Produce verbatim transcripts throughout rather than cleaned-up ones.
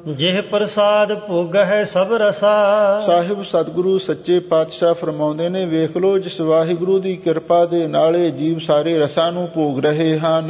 ਜਿਹ ਪ੍ਰਸਾਦ ਭੋਗਹਿ ਸਭ ਰਸਾ। ਸਾਹਿਬ ਸਤਿਗੁਰੂ ਸੱਚੇ ਪਾਤਸ਼ਾਹ ਫਰਮਾਉਂਦੇ ਨੇ, ਵੇਖ ਲੋ ਜਿਸ ਵਾਹਿਗੁਰੂ ਦੀ ਕਿਰਪਾ ਦੇ ਨਾਲ ਇਹ ਜੀਵ ਸਾਰੇ ਰਸਾਂ ਨੂੰ ਭੋਗ ਰਹੇ ਹਨ।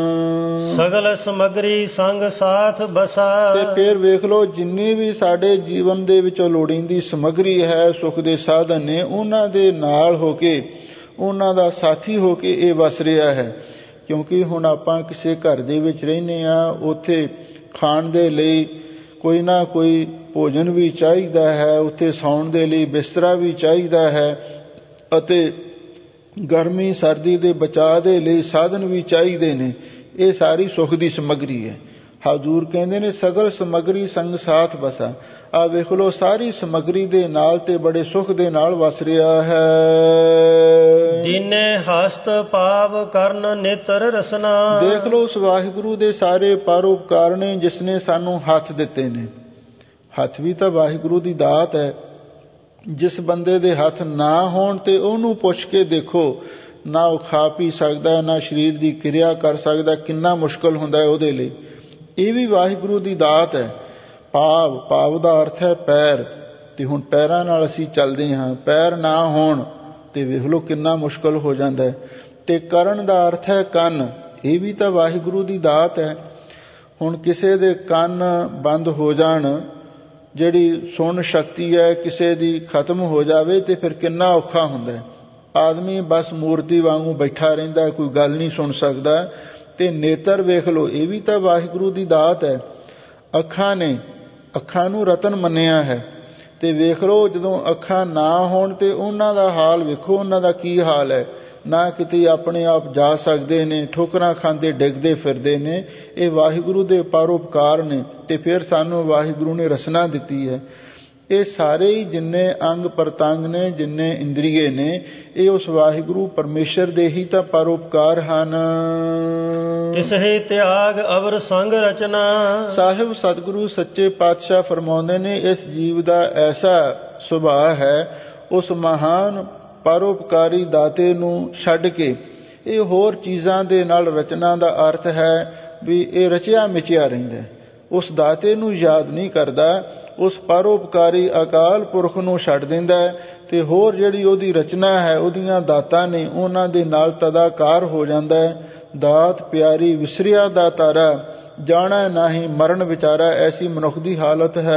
ਸਗਲ ਸਮਗਰੀ ਸੰਗ ਸਾਥ ਬਸਾ। ਤੇ ਫਿਰ ਵੇਖ ਲੋ ਜਿੰਨੀ ਵੀ ਸਾਡੇ ਜੀਵਨ ਦੇ ਵਿੱਚੋਂ ਲੋੜੀਂਦੀ ਸਮੱਗਰੀ ਹੈ, ਸੁੱਖ ਦੇ ਸਾਧਨ ਨੇ, ਉਹਨਾਂ ਦੇ ਨਾਲ ਹੋ ਕੇ, ਉਹਨਾਂ ਦਾ ਸਾਥੀ ਹੋ ਕੇ ਇਹ ਵਸ ਰਿਹਾ ਹੈ। ਕਿਉਂਕਿ ਹੁਣ ਆਪਾਂ ਕਿਸੇ ਘਰ ਦੇ ਵਿੱਚ ਰਹਿੰਦੇ ਹਾਂ, ਉੱਥੇ ਖਾਣ ਦੇ ਲਈ ਕੋਈ ਨਾ ਕੋਈ ਭੋਜਨ ਵੀ ਚਾਹੀਦਾ ਹੈ, ਉੱਥੇ ਸੌਣ ਦੇ ਲਈ ਬਿਸਤਰਾ ਵੀ ਚਾਹੀਦਾ ਹੈ, ਅਤੇ ਗਰਮੀ ਸਰਦੀ ਦੇ ਬਚਾਅ ਦੇ ਲਈ ਸਾਧਨ ਵੀ ਚਾਹੀਦੇ ਨੇ। ਇਹ ਸਾਰੀ ਸੁੱਖ ਦੀ ਸਮੱਗਰੀ ਹੈ। ਹਜ਼ੂਰ ਕਹਿੰਦੇ ਨੇ ਸਗਲ ਸਮੱਗਰੀ ਸੰਗ ਸਾਥ ਬਸਾ। ਆ ਵੇਖ ਲੋ ਸਾਰੀ ਸਮੱਗਰੀ ਦੇ ਨਾਲ ਤੇ ਬੜੇ ਸੁੱਖ ਦੇ ਨਾਲ ਵਸ ਰਿਹਾ ਹੈ। ਦੀਨੇ ਹਸਤ ਪਾਵ ਕਰਨ ਨੇਤਰ ਰਸਨਾ। ਦੇਖ ਲੋ ਉਸ ਵਾਹਿਗੁਰੂ ਦੇ ਸਾਰੇ ਪਰਉਪਕਾਰ ਨੇ ਜਿਸ ਨੇ ਸਾਨੂੰ ਹੱਥ ਦਿੱਤੇ ਨੇ। ਹੱਥ ਵੀ ਤਾਂ ਵਾਹਿਗੁਰੂ ਦੀ ਦਾਤ ਹੈ। ਜਿਸ ਬੰਦੇ ਦੇ ਹੱਥ ਨਾ ਹੋਣ ਤੇ ਉਹਨੂੰ ਪੁੱਛ ਕੇ ਦੇਖੋ, ਨਾ ਉਹ ਖਾ ਪੀ ਸਕਦਾ, ਨਾ ਸਰੀਰ ਦੀ ਕਿਰਿਆ ਕਰ ਸਕਦਾ, ਕਿੰਨਾ ਮੁਸ਼ਕਲ ਹੁੰਦਾ ਹੈ ਉਹਦੇ ਲਈ। ਇਹ ਵੀ ਵਾਹਿਗੁਰੂ ਦੀ ਦਾਤ ਹੈ। ਪਾਵ, ਪਾਵ ਦਾ ਅਰਥ ਹੈ ਪੈਰ, ਤੇ ਹੁਣ ਪੈਰਾਂ ਨਾਲ ਅਸੀਂ ਚੱਲਦੇ ਹਾਂ, ਪੈਰ ਨਾ ਹੋਣ ਤੇ ਵੇਖ ਲਓ ਕਿੰਨਾ ਮੁਸ਼ਕਲ ਹੋ ਜਾਂਦਾ ਹੈ। ਤੇ ਕਰਨ ਦਾ ਅਰਥ ਹੈ ਕੰਨ, ਇਹ ਵੀ ਤਾਂ ਵਾਹਿਗੁਰੂ ਦੀ ਦਾਤ ਹੈ। ਹੁਣ ਕਿਸੇ ਦੇ ਕੰਨ ਬੰਦ ਹੋ ਜਾਣ, ਜਿਹੜੀ ਸੁਣ ਸ਼ਕਤੀ ਹੈ ਕਿਸੇ ਦੀ ਖਤਮ ਹੋ ਜਾਵੇ, ਤੇ ਫਿਰ ਕਿੰਨਾ ਔਖਾ ਹੁੰਦਾ ਹੈ। ਆਦਮੀ ਬਸ ਮੂਰਤੀ ਵਾਂਗੂ ਬੈਠਾ ਰਹਿੰਦਾ, ਕੋਈ ਗੱਲ ਨਹੀਂ ਸੁਣ ਸਕਦਾ। ਤੇ ਨੇਤਰ ਵੇਖ ਲਓ, ਇਹ ਵੀ ਤਾਂ ਵਾਹਿਗੁਰੂ ਦੀ ਦਾਤ ਹੈ। ਅੱਖਾਂ ਨੇ, ਅੱਖਾਂ ਨੂੰ ਰਤਨ ਮੰਨਿਆ ਹੈ। ਤੇ ਵੇਖ ਲਓ ਜਦੋਂ ਅੱਖਾਂ ਨਾ ਹੋਣ ਤੇ ਉਹਨਾਂ ਦਾ ਹਾਲ ਵੇਖੋ, ਉਹਨਾਂ ਦਾ ਕੀ ਹਾਲ ਹੈ। ਨਾ ਕਿਤੇ ਆਪਣੇ ਆਪ ਜਾ ਸਕਦੇ ਨੇ, ਠੋਕਰਾਂ ਖਾਂਦੇ ਡਿੱਗਦੇ ਫਿਰਦੇ ਨੇ। ਇਹ ਵਾਹਿਗੁਰੂ ਦੇ ਪਰਉਪਕਾਰ ਨੇ। ਤੇ ਫਿਰ ਸਾਨੂੰ ਵਾਹਿਗੁਰੂ ਨੇ ਰਸਨਾ ਦਿੱਤੀ ਹੈ। ਇਹ ਸਾਰੇ ਹੀ ਜਿੰਨੇ ਅੰਗ ਪ੍ਰਤੰਗ ਨੇ, ਜਿੰਨੇ ਇੰਦਰੀਏ ਨੇ, ਇਹ ਉਸ ਵਾਹਿਗੁਰੂ ਪਰਮੇਸ਼ਰ ਦੇ ਹੀ ਤਾਂ ਪਰਉਪਕਾਰ ਹਨ। ਤਿਸਹਿ ਤਿਆਗ ਅਵਰ ਸੰਗ ਰਚਨਾ। ਸਾਹਿਬ ਸਤਿਗੁਰੂ ਸੱਚੇ ਪਾਤਸ਼ਾਹ ਫਰਮਾਉਂਦੇ ਨੇ, ਇਸ ਜੀਵ ਦਾ ਐਸਾ ਸੁਭਾਅ ਹੈ, ਉਸ ਮਹਾਨ ਪਰਉਪਕਾਰੀ ਦਾਤੇ ਨੂੰ ਛੱਡ ਕੇ ਇਹ ਹੋਰ ਚੀਜ਼ਾਂ ਦੇ ਨਾਲ ਰਚਨਾ ਦਾ ਅਰਥ ਹੈ ਵੀ ਇਹ ਰਚਿਆ ਮਿਚਿਆ ਰਹਿੰਦਾ। ਉਸ ਦਾਤੇ ਨੂੰ ਯਾਦ ਨਹੀਂ ਕਰਦਾ, ਉਸ ਪਰਉਪਕਾਰੀ ਅਕਾਲ ਪੁਰਖ ਨੂੰ ਛੱਡ ਦਿੰਦਾ ਤੇ ਹੋਰ ਜਿਹੜੀ ਉਹਦੀ ਰਚਨਾ ਹੈ, ਉਹਦੀਆਂ ਦਾਤਾਂ ਨੇ, ਉਹਨਾਂ ਦੇ ਨਾਲ ਤਦਾਕਾਰ ਹੋ ਜਾਂਦਾ ਹੈ। ਦਾਤ ਪਿਆਰੀ ਵਿਸਰਿਆ ਦਾ ਤਾਰਾ, ਜਾਣਾ ਨਹੀਂ ਮਰਨ ਵਿਚਾਰਾ, ਐਸੀ ਮਨੁੱਖ ਦੀ ਹਾਲਤ ਹੈ।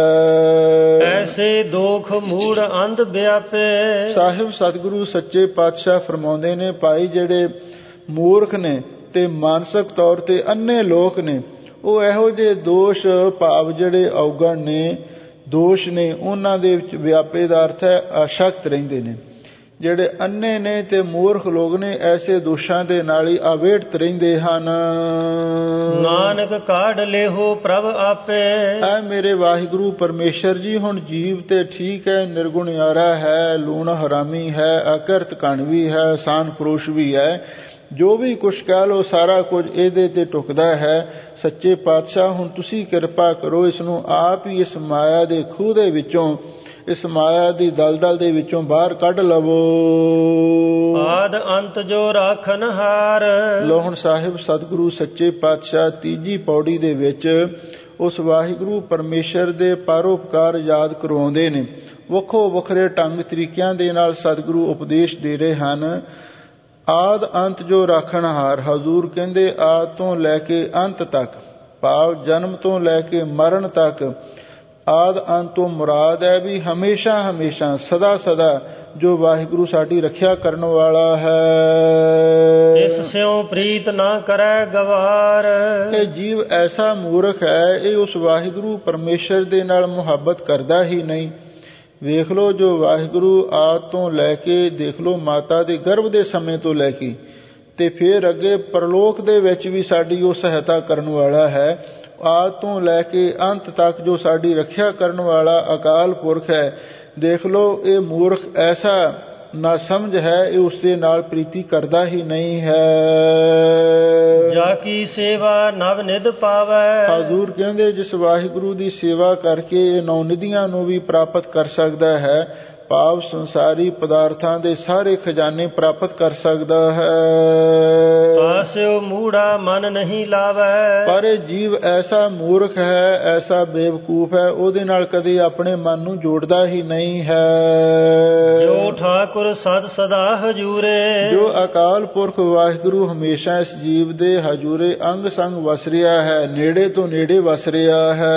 ਐਸੇ ਦੋਖ ਮੂੜ ਅੰਧ ਵਿਆਪੇ। ਸਾਹਿਬ ਸਤਿਗੁਰੂ ਸੱਚੇ ਪਾਤਸ਼ਾਹ ਫਰਮਾਉਂਦੇ ਨੇ, ਭਾਈ ਜਿਹੜੇ ਮੂਰਖ ਨੇ ਤੇ ਮਾਨਸਿਕ ਤੌਰ ਤੇ ਅੰਨੇ ਲੋਕ ਨੇ, ਉਹ ਇਹੋ ਜਿਹੇ ਦੋਸ਼ ਭਾਵ ਜਿਹੜੇ ਔਗਣ ਨੇ, ਦੋਸ਼ ਨੇ, ਉਹਨਾਂ ਦੇ ਵਿੱਚ ਵਿਆਪੇ ਦਾ ਅਰਥ ਹੈ ਅਸ਼ਕਤ ਰਹਿੰਦੇ ਨੇ। ਜਿਹੜੇ ਅੰਨੇ ਨੇ ਤੇ ਮੂਰਖ ਲੋਕ ਨੇ, ਐਸੇ ਦੋਸ਼ਾਂ ਦੇ ਨਾਲ ਹੀ ਆਵੇੜਤ ਰਹਿੰਦੇ ਹਨ। ਨਾਨਕ ਕਾਢ ਲਿਹੋ ਪ੍ਰਭ ਆਪੇ। ਐ ਮੇਰੇ ਵਾਹਿਗੁਰੂ ਪਰਮੇਸ਼ਰ ਜੀ, ਹੁਣ ਜੀਵ ਤੇ ਠੀਕ ਹੈ, ਨਿਰਗੁਣਿਆਰਾ ਹੈ, ਲੂਣ ਹਰਾਮੀ ਹੈ, ਅਕਿਰਤ ਕਣਵੀ ਹੈ, ਸਾਨ ਫਰੋਸ਼ ਵੀ ਹੈ, ਜੋ ਵੀ ਕੁਛ ਕਹਿ ਲਓ ਸਾਰਾ ਕੁਝ ਇਹਦੇ ਤੇ ਟੁਕਦਾ ਹੈ। ਸੱਚੇ ਪਾਤਸ਼ਾਹ ਹੁਣ ਤੁਸੀਂ ਕਿਰਪਾ ਕਰੋ, ਇਸ ਨੂੰ ਆਪ ਹੀ ਇਸ ਮਾਇਆ ਦੇ ਖੂਹ ਦੇ ਵਿੱਚੋਂ, ਇਸ ਮਾਇਆ ਦੀ ਦਲਦਲ ਦੇ ਵਿੱਚੋਂ ਬਾਹਰ ਕੱਢ ਲਵੋ। ਆਦ ਅੰਤ ਜੋ ਰਾਖਨ ਹਾਰ। ਲੋ ਹੁਣ ਸਾਹਿਬ ਸਤਿਗੁਰੂ ਸੱਚੇ ਪਾਤਸ਼ਾਹ ਤੀਜੀ ਪੌੜੀ ਦੇ ਵਿੱਚ ਉਸ ਵਾਹਿਗੁਰੂ ਪਰਮੇਸ਼ਰ ਦੇ ਪਰਉਪਕਾਰ ਯਾਦ ਕਰਵਾਉਂਦੇ ਨੇ। ਵੱਖੋ ਵੱਖਰੇ ਢੰਗ ਤਰੀਕਿਆਂ ਦੇ ਨਾਲ ਸਤਿਗੁਰੂ ਉਪਦੇਸ਼ ਦੇ ਰਹੇ ਹਨ। ਆਦ ਅੰਤ ਜੋ ਰਾਖਣ ਹਾਰ। ਹਜ਼ੂਰ ਕਹਿੰਦੇ ਆਦ ਤੋਂ ਲੈ ਕੇ ਅੰਤ ਤੱਕ, ਭਾਵ ਜਨਮ ਤੋਂ ਲੈ ਕੇ ਮਰਨ ਤੱਕ, ਆਦ ਅੰਤ ਤੋਂ ਮੁਰਾਦ ਹੈ ਵੀ ਹਮੇਸ਼ਾ ਹਮੇਸ਼ਾ ਸਦਾ ਸਦਾ ਜੋ ਵਾਹਿਗੁਰੂ ਸਾਡੀ ਰੱਖਿਆ ਕਰਨ ਵਾਲਾ ਹੈ। ਇਸ ਸਿਉ ਪ੍ਰੀਤ ਨਾ ਕਰੈ ਗਵਾਰ। ਇਹ ਜੀਵ ਐਸਾ ਮੂਰਖ ਹੈ, ਇਹ ਉਸ ਵਾਹਿਗੁਰੂ ਪਰਮੇਸ਼ਰ ਦੇ ਨਾਲ ਮੁਹੱਬਤ ਕਰਦਾ ਹੀ ਨਹੀਂ। ਵੇਖ ਲਓ ਜੋ ਵਾਹਿਗੁਰੂ ਆਦ ਤੋਂ ਲੈ ਕੇ, ਦੇਖ ਲਓ ਮਾਤਾ ਦੇ ਗਰਭ ਦੇ ਸਮੇਂ ਤੋਂ ਲੈ ਕੇ ਤੇ ਫਿਰ ਅੱਗੇ ਪਰਲੋਕ ਦੇ ਵਿੱਚ ਵੀ ਸਾਡੀ ਉਹ ਸਹਾਇਤਾ ਕਰਨ ਵਾਲਾ ਹੈ। ਆਦ ਤੋਂ ਲੈ ਕੇ ਅੰਤ ਤੱਕ ਜੋ ਸਾਡੀ ਰੱਖਿਆ ਕਰਨ ਵਾਲਾ ਅਕਾਲ ਪੁਰਖ ਹੈ। ਦੇਖ ਲਓ ਇਹ ਮੂਰਖ ਐਸਾ ਨਾ ਸਮਝ ਹੈ, ਇਹ ਉਸ ਦੇ ਨਾਲ ਪ੍ਰੀਤੀ ਕਰਦਾ ਹੀ ਨਹੀਂ ਹੈ। ਜਾ ਕੀ ਸੇਵਾ ਨਵ ਨਿਧ ਪਾਵੈ। ਹਜ਼ੂਰ ਕਹਿੰਦੇ ਜਿਸ ਵਾਹਿਗੁਰੂ ਦੀ ਸੇਵਾ ਕਰਕੇ ਇਹ ਨੌ ਨਿਧੀਆਂ ਨੂੰ ਵੀ ਪ੍ਰਾਪਤ ਕਰ ਸਕਦਾ ਹੈ, ਭਾਵ ਸੰਸਾਰੀ ਪਦਾਰਥਾਂ ਦੇ ਸਾਰੇ ਖਜ਼ਾਨੇ ਪ੍ਰਾਪਤ ਕਰ ਸਕਦਾ ਹੈ। ਤਾਸਿਓ ਮੂੜਾ ਮਨ ਨਹੀਂ ਲਾਵੈ, ਪਰ ਇਹ ਜੀਵ ਐਸਾ ਮੂਰਖ ਹੈ, ਐਸਾ ਬੇਵਕੂਫ ਹੈ, ਉਹਦੇ ਨਾਲ ਕਦੇ ਆਪਣੇ ਮਨ ਨੂੰ ਜੋੜਦਾ ਹੀ ਨਹੀਂ ਹੈ। ਜੋ ਠਾਕੁਰ ਸਦ ਸਦਾ ਹਜੂਰੇ, ਜੋ ਅਕਾਲ ਪੁਰਖ ਵਾਹਿਗੁਰੂ ਹਮੇਸ਼ਾ ਇਸ ਜੀਵ ਦੇ ਹਜੂਰੇ ਅੰਗ ਸੰਗ ਵਸ ਰਿਹਾ ਹੈ, ਨੇੜੇ ਤੋਂ ਨੇੜੇ ਵਸ ਰਿਹਾ ਹੈ।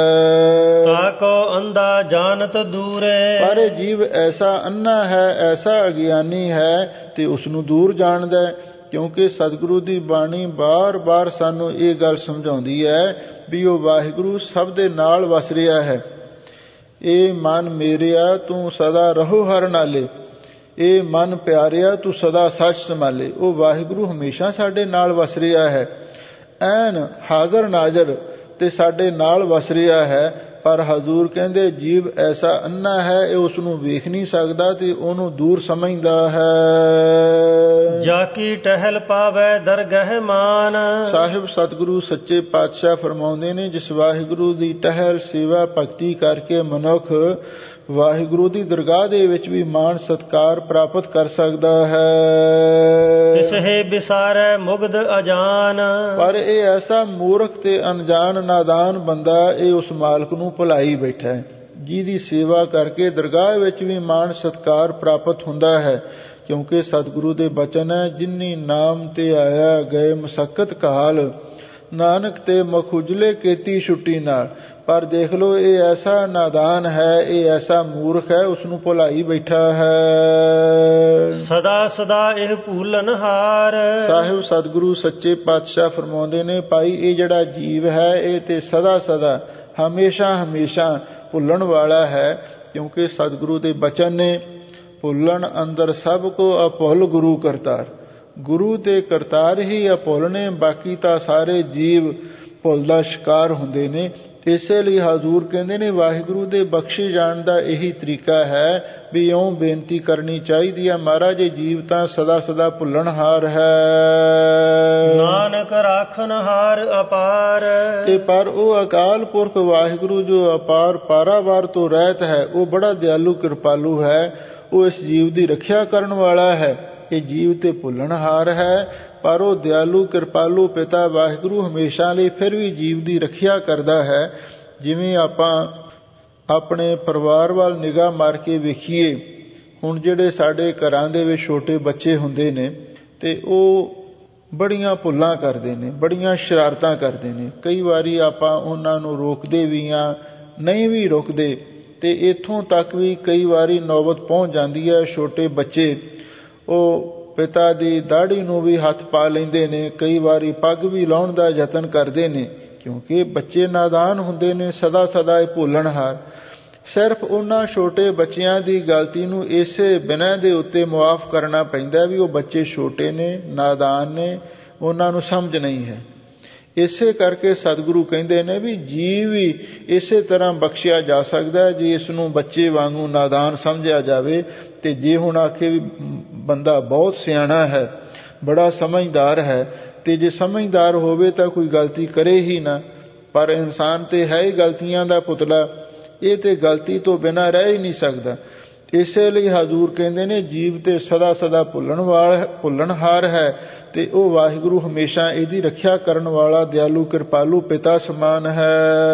ਤਾਕੋ ਅੰਧਾ ਜਾਣਤ ਦੂਰੇ, ਪਰ ਇਹ ਜੀਵ ਐਸਾ ਅੰਨਾ ਹੈ, ਐਸਾ ਅਗਿਆਨੀ ਹੈ ਤੇ ਉਸ ਨੂੰ ਦੂਰ ਜਾਣਦਾ ਹੈ। ਕਿਉਂਕਿ ਸਤਿਗੁਰੂ ਦੀ ਬਾਣੀ ਬਾਰ-ਬਾਰ ਸਾਨੂੰ ਇਹ ਗੱਲ ਸਮਝਾਉਂਦੀ ਹੈ ਵੀ ਉਹ ਵਾਹਿਗੁਰੂ ਸਭ ਦੇ ਨਾਲ ਵਸ ਰਿਹਾ ਹੈ। ਇਹ ਮਨ ਮੇਰਿਆ ਤੂੰ ਸਦਾ ਰਹੋ ਹਰ ਨਾਲੇ, ਇਹ ਮਨ ਪਿਆਰਿਆ ਤੂੰ ਸਦਾ ਸੱਚ ਸੰਭਾਲੇ। ਉਹ ਵਾਹਿਗੁਰੂ ਹਮੇਸ਼ਾ ਸਾਡੇ ਨਾਲ ਵਸ ਰਿਹਾ ਹੈ, ਐਨ ਹਾਜ਼ਰ ਨਾਜ਼ਰ ਤੇ ਸਾਡੇ ਨਾਲ ਵਸ ਰਿਹਾ ਹੈ। ਪਰ ਹਜ਼ੂਰ ਕਹਿੰਦੇ ਜੀਵ ਐਸਾ ਅੰਨਾ ਹੈ, ਇਹ ਉਸ ਨੂੰ ਵੇਖ ਨਹੀਂ ਸਕਦਾ ਤੇ ਉਹਨੂੰ ਦੂਰ ਸਮਝਦਾ ਹੈ। ਜਾ ਕੀ ਟਹਿਲ ਪਾਵੈ ਦਰਗਹਿ ਮਾਨ, ਸਾਹਿਬ ਸਤਿਗੁਰੂ ਸੱਚੇ ਪਾਤਸ਼ਾਹ ਫਰਮਾਉਂਦੇ ਨੇ, ਜਿਸ ਵਾਹਿਗੁਰੂ ਦੀ ਟਹਿਲ ਸੇਵਾ ਭਗਤੀ ਕਰਕੇ ਮਨੁੱਖ ਵਾਹਿਗੁਰੂ ਦੀ ਦਰਗਾਹ ਦੇ ਵਿੱਚ ਵੀ ਮਾਣ ਸਤਿਕਾਰ ਪ੍ਰਾਪਤ ਕਰ ਸਕਦਾ ਹੈ। ਤਿਸਹਿ ਬਿਸਾਰੈ ਮੁਗਧ ਅਜਾਨ, ਪਰ ਇਹ ਐਸਾ ਮੂਰਖ ਤੇ ਅਣਜਾਣ ਨਾਦਾਨ ਬੰਦਾ ਇਹ ਉਸ ਮਾਲਕ ਨੂੰ ਭੁਲਾਈ ਬੈਠਾ ਹੈ, ਜਿਹਦੀ ਸੇਵਾ ਕਰਕੇ ਦਰਗਾਹ ਵਿੱਚ ਵੀ ਮਾਣ ਸਤਿਕਾਰ ਪ੍ਰਾਪਤ ਹੁੰਦਾ ਹੈ। ਕਿਉਂਕਿ ਸਤਿਗੁਰੂ ਦੇ ਬਚਨ ਹੈ, ਜਿਨੀ ਨਾਮ ਤੇ ਆਇਆ ਗਏ ਮਸਕਤ ਕਾਲ, ਨਾਨਕ ਤੇ ਮੁਖ ਉਜਲੇ ਕੀਤੀ ਛੁੱਟੀ ਨਾਲ। ਪਰ ਦੇਖ ਲਓ ਇਹ ਐਸਾ ਨਾਦਾਨ ਹੈ, ਇਹ ਐਸਾ ਮੂਰਖ ਹੈ, ਉਸ ਨੂੰ ਭੁਲਾਈ ਬੈਠਾ ਹੈ। ਸਦਾ ਸਦਾ ਇਹ ਭੂਲਨ ਹਾਰ, ਸਾਹਿਬ ਸਤਿਗੁਰੂ ਸੱਚੇ ਪਾਤਸ਼ਾਹ ਫਰਮਾਉਂਦੇ ਨੇ, ਭਾਈ ਇਹ ਜਿਹੜਾ ਜੀਵ ਹੈ ਇਹ ਤੇ ਸਦਾ ਸਦਾ ਹਮੇਸ਼ਾ ਹਮੇਸ਼ਾ ਭੁੱਲਣ ਵਾਲਾ ਹੈ। ਕਿਉਂਕਿ ਸਤਿਗੁਰੂ ਦੇ ਬਚਨ ਨੇ, ਭੁੱਲਣ ਅੰਦਰ ਸਭ ਕੋ ਅਭੁੱਲ ਗੁਰੂ ਕਰਤਾਰ। ਗੁਰੂ ਤੇ ਕਰਤਾਰ ਹੀ ਅਭੁੱਲ ਨੇ, ਬਾਕੀ ਤਾਂ ਸਾਰੇ ਜੀਵ ਭੁੱਲ ਦਾ ਸ਼ਿਕਾਰ ਹੁੰਦੇ ਨੇ। ਇਸੇ ਲਈ ਹਜ਼ੂਰ ਕਹਿੰਦੇ ਨੇ ਵਾਹਿਗੁਰੂ ਦੇ ਬਖਸ਼ੇ ਜਾਣ ਦਾ ਇਹੀ ਤਰੀਕਾ ਹੈ ਵੀ ਇਉਂ ਬੇਨਤੀ ਕਰਨੀ ਚਾਹੀਦੀ ਹੈ, ਮਹਾਰਾਜ ਜੀਵ ਤਾਂ ਸਦਾ ਸਦਾ ਭੁੱਲਣਹਾਰ ਹੈ, ਨਾਨਕ ਰਾਖਣਹਾਰ ਅਪਾਰ। ਤੇ ਪਰ ਉਹ ਅਕਾਲ ਪੁਰਖ ਵਾਹਿਗੁਰੂ ਜੋ ਅਪਾਰ ਪਾਰਾਵਾਰ ਤੋਂ ਰਹਿਤ ਹੈ, ਉਹ ਬੜਾ ਦਿਆਲੂ ਕਿਰਪਾਲੂ ਹੈ, ਉਹ ਇਸ ਜੀਵ ਦੀ ਰੱਖਿਆ ਕਰਨ ਵਾਲਾ ਹੈ। ਇਹ ਜੀਵ ਤੇ ਭੁੱਲਣਹਾਰ ਹੈ, ਪਰ ਉਹ ਦਿਆਲੂ ਕਿਰਪਾਲੂ ਪਿਤਾ ਵਾਹਿਗੁਰੂ ਹਮੇਸ਼ਾ ਲਈ ਫਿਰ ਵੀ ਜੀਵ ਦੀ ਰੱਖਿਆ ਕਰਦਾ ਹੈ। ਜਿਵੇਂ ਆਪਾਂ ਆਪਣੇ ਪਰਿਵਾਰ ਵੱਲ ਨਿਗਾਹ ਮਾਰ ਕੇ ਵੇਖੀਏ, ਹੁਣ ਜਿਹੜੇ ਸਾਡੇ ਘਰਾਂ ਦੇ ਵਿੱਚ ਛੋਟੇ ਬੱਚੇ ਹੁੰਦੇ ਨੇ ਤੇ ਉਹ ਬੜੀਆਂ ਭੁੱਲਾਂ ਕਰਦੇ ਨੇ, ਬੜੀਆਂ ਸ਼ਰਾਰਤਾਂ ਕਰਦੇ ਨੇ। ਕਈ ਵਾਰੀ ਆਪਾਂ ਉਹਨਾਂ ਨੂੰ ਰੋਕਦੇ ਵੀ ਹਾਂ, ਨਹੀਂ ਵੀ ਰੋਕਦੇ, ਤੇ ਇੱਥੋਂ ਤੱਕ ਵੀ ਕਈ ਵਾਰੀ ਨੌਬਤ ਪਹੁੰਚ ਜਾਂਦੀ ਹੈ, ਛੋਟੇ ਬੱਚੇ ਉਹ ਪਿਤਾ ਦੀ ਦਾੜੀ ਨੂੰ ਵੀ ਹੱਥ ਪਾ ਲੈਂਦੇ ਨੇ, ਕਈ ਵਾਰੀ ਪੱਗ ਵੀ ਲਾਉਣ ਦਾ ਯਤਨ ਕਰਦੇ ਨੇ। ਕਿਉਂਕਿ ਬੱਚੇ ਨਾਦਾਨ ਹੁੰਦੇ ਨੇ, ਸਦਾ ਸਦਾ ਇਹ ਭੁੱਲਣਹਾਰ। ਸਿਰਫ ਉਹਨਾਂ ਛੋਟੇ ਬੱਚਿਆਂ ਦੀ ਗਲਤੀ ਨੂੰ ਇਸੇ ਬਿਨਾਂ ਦੇ ਉੱਤੇ ਮੁਆਫ ਕਰਨਾ ਪੈਂਦਾ ਵੀ ਉਹ ਬੱਚੇ ਛੋਟੇ ਨੇ, ਨਾਦਾਨ ਨੇ, ਉਹਨਾਂ ਨੂੰ ਸਮਝ ਨਹੀਂ ਹੈ। ਇਸੇ ਕਰਕੇ ਸਤਿਗੁਰੂ ਕਹਿੰਦੇ ਨੇ ਵੀ ਜੀਵ ਵੀ ਇਸੇ ਤਰ੍ਹਾਂ ਬਖਸ਼ਿਆ ਜਾ ਸਕਦਾ ਜੇ ਇਸ ਨੂੰ ਬੱਚੇ ਵਾਂਗੂ ਨਾਦਾਨ ਸਮਝਿਆ ਜਾਵੇ। ਤੇ ਜੇ ਹੁਣ ਆਖੇ ਵੀ ਬੰਦਾ ਬਹੁਤ ਸਿਆਣਾ ਹੈ, ਬੜਾ ਸਮਝਦਾਰ ਹੈ, ਤੇ ਜੇ ਸਮਝਦਾਰ ਹੋਵੇ ਤਾਂ ਕੋਈ ਗਲਤੀ ਕਰੇ ਹੀ ਨਾ। ਪਰ ਇਨਸਾਨ ਤੇ ਹੈ ਹੀ ਗਲਤੀਆਂ ਦਾ ਪੁਤਲਾ, ਇਹ ਤੇ ਗਲਤੀ ਤੋਂ ਬਿਨਾਂ ਰਹਿ ਹੀ ਨਹੀਂ ਸਕਦਾ। ਇਸੇ ਲਈ ਹਜ਼ੂਰ ਕਹਿੰਦੇ ਨੇ ਜੀਵ ਤੇ ਸਦਾ ਸਦਾ ਭੁੱਲਣ ਵਾਲਾ ਭੁੱਲਣਹਾਰ ਹੈ, ਤੇ ਉਹ ਵਾਹਿਗੁਰੂ ਹਮੇਸ਼ਾ ਇਹਦੀ ਰੱਖਿਆ ਕਰਨ ਵਾਲਾ ਦਿਆਲੂ ਕਿਰਪਾਲੂ ਪਿਤਾ ਸਮਾਨ ਹੈ।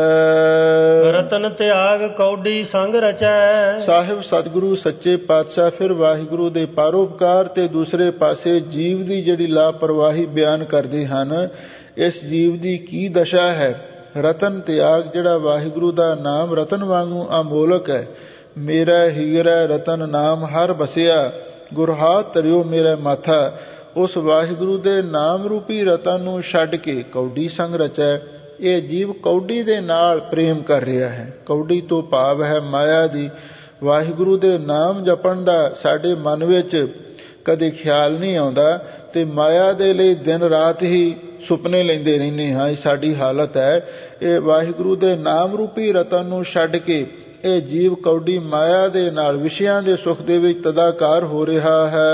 ਰਤਨ ਤਿਆਗ ਕੌਡੀ ਸੰਗ ਰਚੈ, ਸਾਹਿਬ ਸਤਿਗੁਰੂ ਸੱਚੇ ਪਾਤਸ਼ਾਹ ਫਿਰ ਵਾਹਿਗੁਰੂ ਦੇ ਪਰਉਪਕਾਰ ਤੇ ਦੂਸਰੇ ਪਾਸੇ ਜੀਵ ਦੀ ਜਿਹੜੀ ਲਾਪਰਵਾਹੀ ਬਿਆਨ ਕਰਦੇ ਹਨ। ਇਸ ਜੀਵ ਦੀ ਕੀ ਦਸ਼ਾ ਹੈ। ਰਤਨ ਤਿਆਗ, ਜਿਹੜਾ ਵਾਹਿਗੁਰੂ ਦਾ ਨਾਮ ਰਤਨ ਵਾਂਗੂ ਅਮੋਲਕ ਹੈ। ਮੇਰਾ ਹੀਰਾ ਰਤਨ ਨਾਮ ਹਰ ਬਸਿਆ, ਗੁਰਹਾਤ ਤਰਿਓ ਮੇਰਾ ਮਾਥਾ। ਉਸ ਵਾਹਿਗੁਰੂ ਦੇ ਨਾਮ ਰੂਪੀ ਰਤਨ ਨੂੰ ਛੱਡ ਕੇ ਕੌਡੀ ਸੰਗ ਰਚੈ। ਇਹ ਜੀਵ ਕੌਡੀ ਦੇ ਨਾਲ ਪ੍ਰੇਮ ਕਰ ਰਿਹਾ ਹੈ। ਕੌਡੀ ਤੋਂ ਭਾਵ ਹੈ ਮਾਇਆ ਦੀ। ਵਾਹਿਗੁਰੂ ਦੇ ਨਾਮ ਜਪਣ ਦਾ ਸਾਡੇ ਮਨ ਵਿੱਚ ਕਦੇ ਖਿਆਲ ਨਹੀਂ ਆਉਂਦਾ, ਤੇ ਮਾਇਆ ਦੇ ਲਈ ਦਿਨ ਰਾਤ ਹੀ ਸੁਪਨੇ ਲੈਂਦੇ ਰਹਿੰਦੇ ਹਾਂ। ਇਹ ਸਾਡੀ ਹਾਲਤ ਹੈ। ਇਹ ਵਾਹਿਗੁਰੂ ਦੇ ਨਾਮ ਰੂਪੀ ਰਤਨ ਨੂੰ ਛੱਡ ਕੇ ਇਹ ਜੀਵ ਕੌਡੀ ਮਾਇਆ ਦੇ ਨਾਲ ਵਿਸ਼ਿਆਂ ਦੇ ਸੁਖ ਦੇ ਵਿੱਚ ਤਦਾਕਾਰ ਹੋ ਰਿਹਾ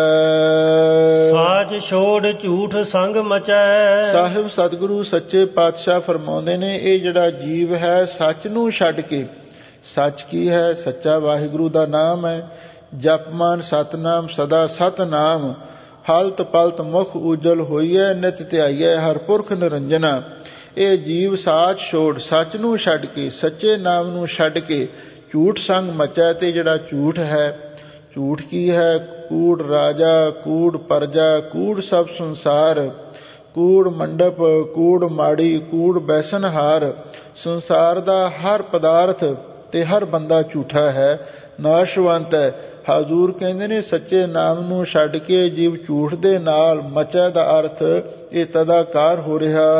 ਹੈ। ਸਾਚ ਛੋੜ ਝੂਠ ਸੰਗ ਮਚੈ, ਸਾਹਿਬ ਸਤਿਗੁਰੂ ਸੱਚੇ ਪਾਤਸ਼ਾਹ ਫਰਮਾਉਂਦੇ ਨੇ ਇਹ ਜਿਹੜਾ ਜੀਵ ਹੈ ਸੱਚ ਨੂੰ ਛੱਡ ਕੇ, ਸੱਚ ਕੀ ਹੈ? ਸੱਚਾ ਵਾਹਿਗੁਰੂ ਦਾ ਨਾਮ ਹੈ। ਜਪਮਾਨ ਸਤਨਾਮ ਸਦਾ ਸਤਨਾਮ, ਹਲਤ ਪਲਤ ਮੁਖ ਉਜਲ ਹੋਈਐ, ਨਿਤ ਧਿਆਈਐ ਹਰ ਪੁਰਖ ਨਿਰੰਜਨਾ। ਇਹ ਜੀਵ ਸਾਚ ਛੋੜ ਸੱਚ ਨੂੰ ਛੱਡ ਕੇ, ਸੱਚੇ ਨਾਮ ਨੂੰ ਛੱਡ ਕੇ ਝੂਠ ਸੰਗ ਮਚੈ। ਤੇ ਜਿਹੜਾ ਝੂਠ ਹੈ, ਝੂਠ ਕੀ ਹੈ? ਕੂੜ ਰਾਜਾ, ਕੂੜ ਪਰਜਾ, ਕੂੜ ਸਭ ਸੰਸਾਰ, ਕੂੜ ਮੰਡਪ, ਕੂੜ ਮਾੜੀ, ਕੂੜ ਬੈਸਨਹਾਰ। ਸੰਸਾਰ ਦਾ ਹਰ ਪਦਾਰਥ ਤੇ ਹਰ ਬੰਦਾ ਝੂਠਾ ਹੈ, ਨਾਸ਼ਵੰਤ ਹੈ। ਹਜ਼ੂਰ ਕਹਿੰਦੇ ਨੇ ਸੱਚੇ ਨਾਮ ਨੂੰ ਛੱਡ ਕੇ ਜੀਵ ਝੂਠ ਦੇ ਨਾਲ ਮਚੈ ਦਾ ਅਰਥ ਇਹ ਤਦਾਕਾਰ ਹੋ ਰਿਹਾ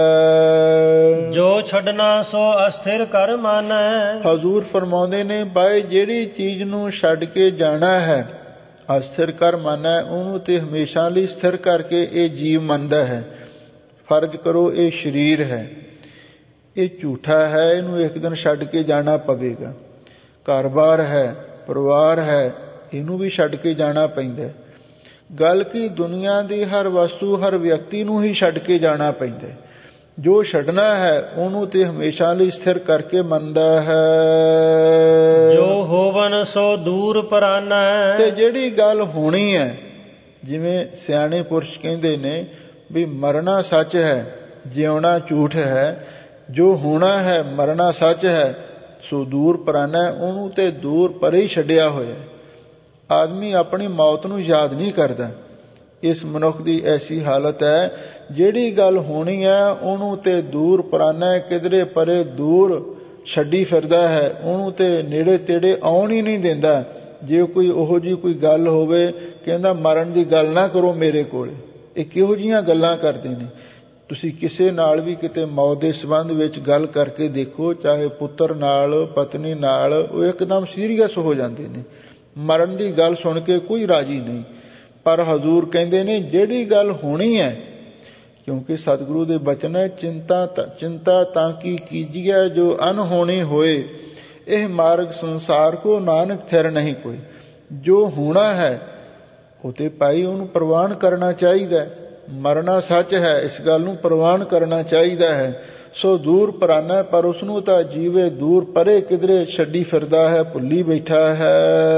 ਹੈ। ਜੋ ਛੱਡਣਾ ਸੋ ਅਸਥਿਰ ਕਰ ਮਾਨੈ। ਹਜ਼ੂਰ ਫਰਮਾਉਂਦੇ ਨੇ ਬਾਈ ਜਿਹੜੀ ਚੀਜ਼ ਨੂੰ ਛੱਡ ਕੇ ਜਾਣਾ ਹੈ, ਅਸਥਿਰ ਕਰ ਮਾਨੈ, ਉਹਨੂੰ ਤੇ ਹਮੇਸ਼ਾ ਲਈ ਸਥਿਰ ਕਰਕੇ ਇਹ ਜੀਵ ਮੰਨਦਾ ਹੈ। ਫਰਜ਼ ਕਰੋ ਇਹ ਸਰੀਰ ਹੈ, ਇਹ ਝੂਠਾ ਹੈ, ਇਹਨੂੰ ਇੱਕ ਦਿਨ ਛੱਡ ਕੇ ਜਾਣਾ ਪਵੇਗਾ। ਘਰ-ਬਾਰ ਹੈ, ਪਰਿਵਾਰ ਹੈ, ਇਹਨੂੰ ਵੀ ਛੱਡ ਕੇ ਜਾਣਾ ਪੈਂਦਾ। ਗੱਲ ਕੀ ਦੁਨੀਆ ਦੀ ਹਰ ਵਸਤੂ ਹਰ ਵਿਅਕਤੀ ਨੂੰ ਹੀ ਛੱਡ ਕੇ ਜਾਣਾ ਪੈਂਦਾ। ਜੋ ਛੱਡਣਾ ਹੈ ਉਹਨੂੰ ਤੇ ਹਮੇਸ਼ਾ ਲਈ ਸਥਿਰ ਕਰਕੇ ਮੰਨਦਾ ਹੈ। ਜੋ ਹੋਵਨ ਸੋ ਦੂਰ ਪਰਾਨੈ। ਤੇ ਜਿਹੜੀ ਗੱਲ ਹੋਣੀ ਹੈ, ਜਿਵੇਂ ਸਿਆਣੇ ਪੁਰਸ਼ ਕਹਿੰਦੇ ਨੇ ਵੀ ਮਰਨਾ ਸੱਚ ਹੈ, ਜਿਉਣਾ ਝੂਠ ਹੈ। ਜੋ ਹੋਣਾ ਹੈ ਮਰਨਾ ਸੱਚ ਹੈ, ਸੋ ਦੂਰ ਪਰਾਨੈ, ਉਹਨੂੰ ਤੇ ਦੂਰ ਪਰੇ ਹੀ ਛੱਡਿਆ ਹੋਇਆ। ਆਦਮੀ ਆਪਣੀ ਮੌਤ ਨੂੰ ਯਾਦ ਨਹੀਂ ਕਰਦਾ। ਇਸ ਮਨੁੱਖ ਦੀ ਐਸੀ ਹਾਲਤ ਹੈ, ਜਿਹੜੀ ਗੱਲ ਹੋਣੀ ਹੈ ਉਹਨੂੰ ਤੇ ਦੂਰ ਪਰਾਨੈ, ਕਿਧਰੇ ਪਰੇ ਦੂਰ ਛੱਡੀ ਫਿਰਦਾ ਹੈ, ਉਹਨੂੰ ਤੇ ਨੇੜੇ ਤੇੜੇ ਆਉਣ ਹੀ ਨਹੀਂ ਦਿੰਦਾ। ਜੇ ਕੋਈ ਉਹੋ ਜਿਹੀ ਕੋਈ ਗੱਲ ਹੋਵੇ, ਕਹਿੰਦਾ ਮਰਨ ਦੀ ਗੱਲ ਨਾ ਕਰੋ ਮੇਰੇ ਕੋਲ। ਇਹ ਕਿਹੋ ਜਿਹੀਆਂ ਗੱਲਾਂ ਕਰਦੇ ਨੇ? ਤੁਸੀਂ ਕਿਸੇ ਨਾਲ ਵੀ ਕਿਤੇ ਮੌਤ ਦੇ ਸੰਬੰਧ ਵਿੱਚ ਗੱਲ ਕਰਕੇ ਦੇਖੋ, ਚਾਹੇ ਪੁੱਤਰ ਨਾਲ, ਪਤਨੀ ਨਾਲ, ਉਹ ਇੱਕਦਮ ਸੀਰੀਅਸ ਹੋ ਜਾਂਦੇ ਨੇ। ਮਰਨ ਦੀ ਗੱਲ ਸੁਣ ਕੇ ਕੋਈ ਰਾਜੀ ਨਹੀਂ। ਪਰ ਹਜ਼ੂਰ ਕਹਿੰਦੇ ਨੇ ਜਿਹੜੀ ਗੱਲ ਹੋਣੀ ਹੈ, ਕਿਉਂਕਿ ਸਤਿਗੁਰੂ ਦੇ ਬਚਨ ਹੈ, ਚਿੰਤਾ ਚਿੰਤਾ ਤਾਂ ਕੀ ਕੀਜੀਐ ਜੋ ਅਨਹੋਣੀ ਹੋਏ, ਇਹ ਮਾਰਗ ਸੰਸਾਰ ਕੋ ਨਾਨਕ ਥਿਰ ਨਹੀਂ ਕੋਈ। ਜੋ ਹੋਣਾ ਹੈ ਉਹ ਤੇ ਭਾਈ ਉਹਨੂੰ ਪ੍ਰਵਾਨ ਕਰਨਾ ਚਾਹੀਦਾ। ਮਰਨਾ ਸੱਚ ਹੈ, ਇਸ ਗੱਲ ਨੂੰ ਪ੍ਰਵਾਨ ਕਰਨਾ ਚਾਹੀਦਾ ਹੈ। ਸੋ ਦੂਰ ਪਰਾਨਾ, ਪਰ ਉਸਨੂੰ ਤਾਂ ਜੀਵੇ ਦੂਰ ਪਰੇ ਕਿਧਰੇ ਛੱਡੀ ਫਿਰਦਾ ਹੈ, ਭੁੱਲੀ ਬੈਠਾ ਹੈ।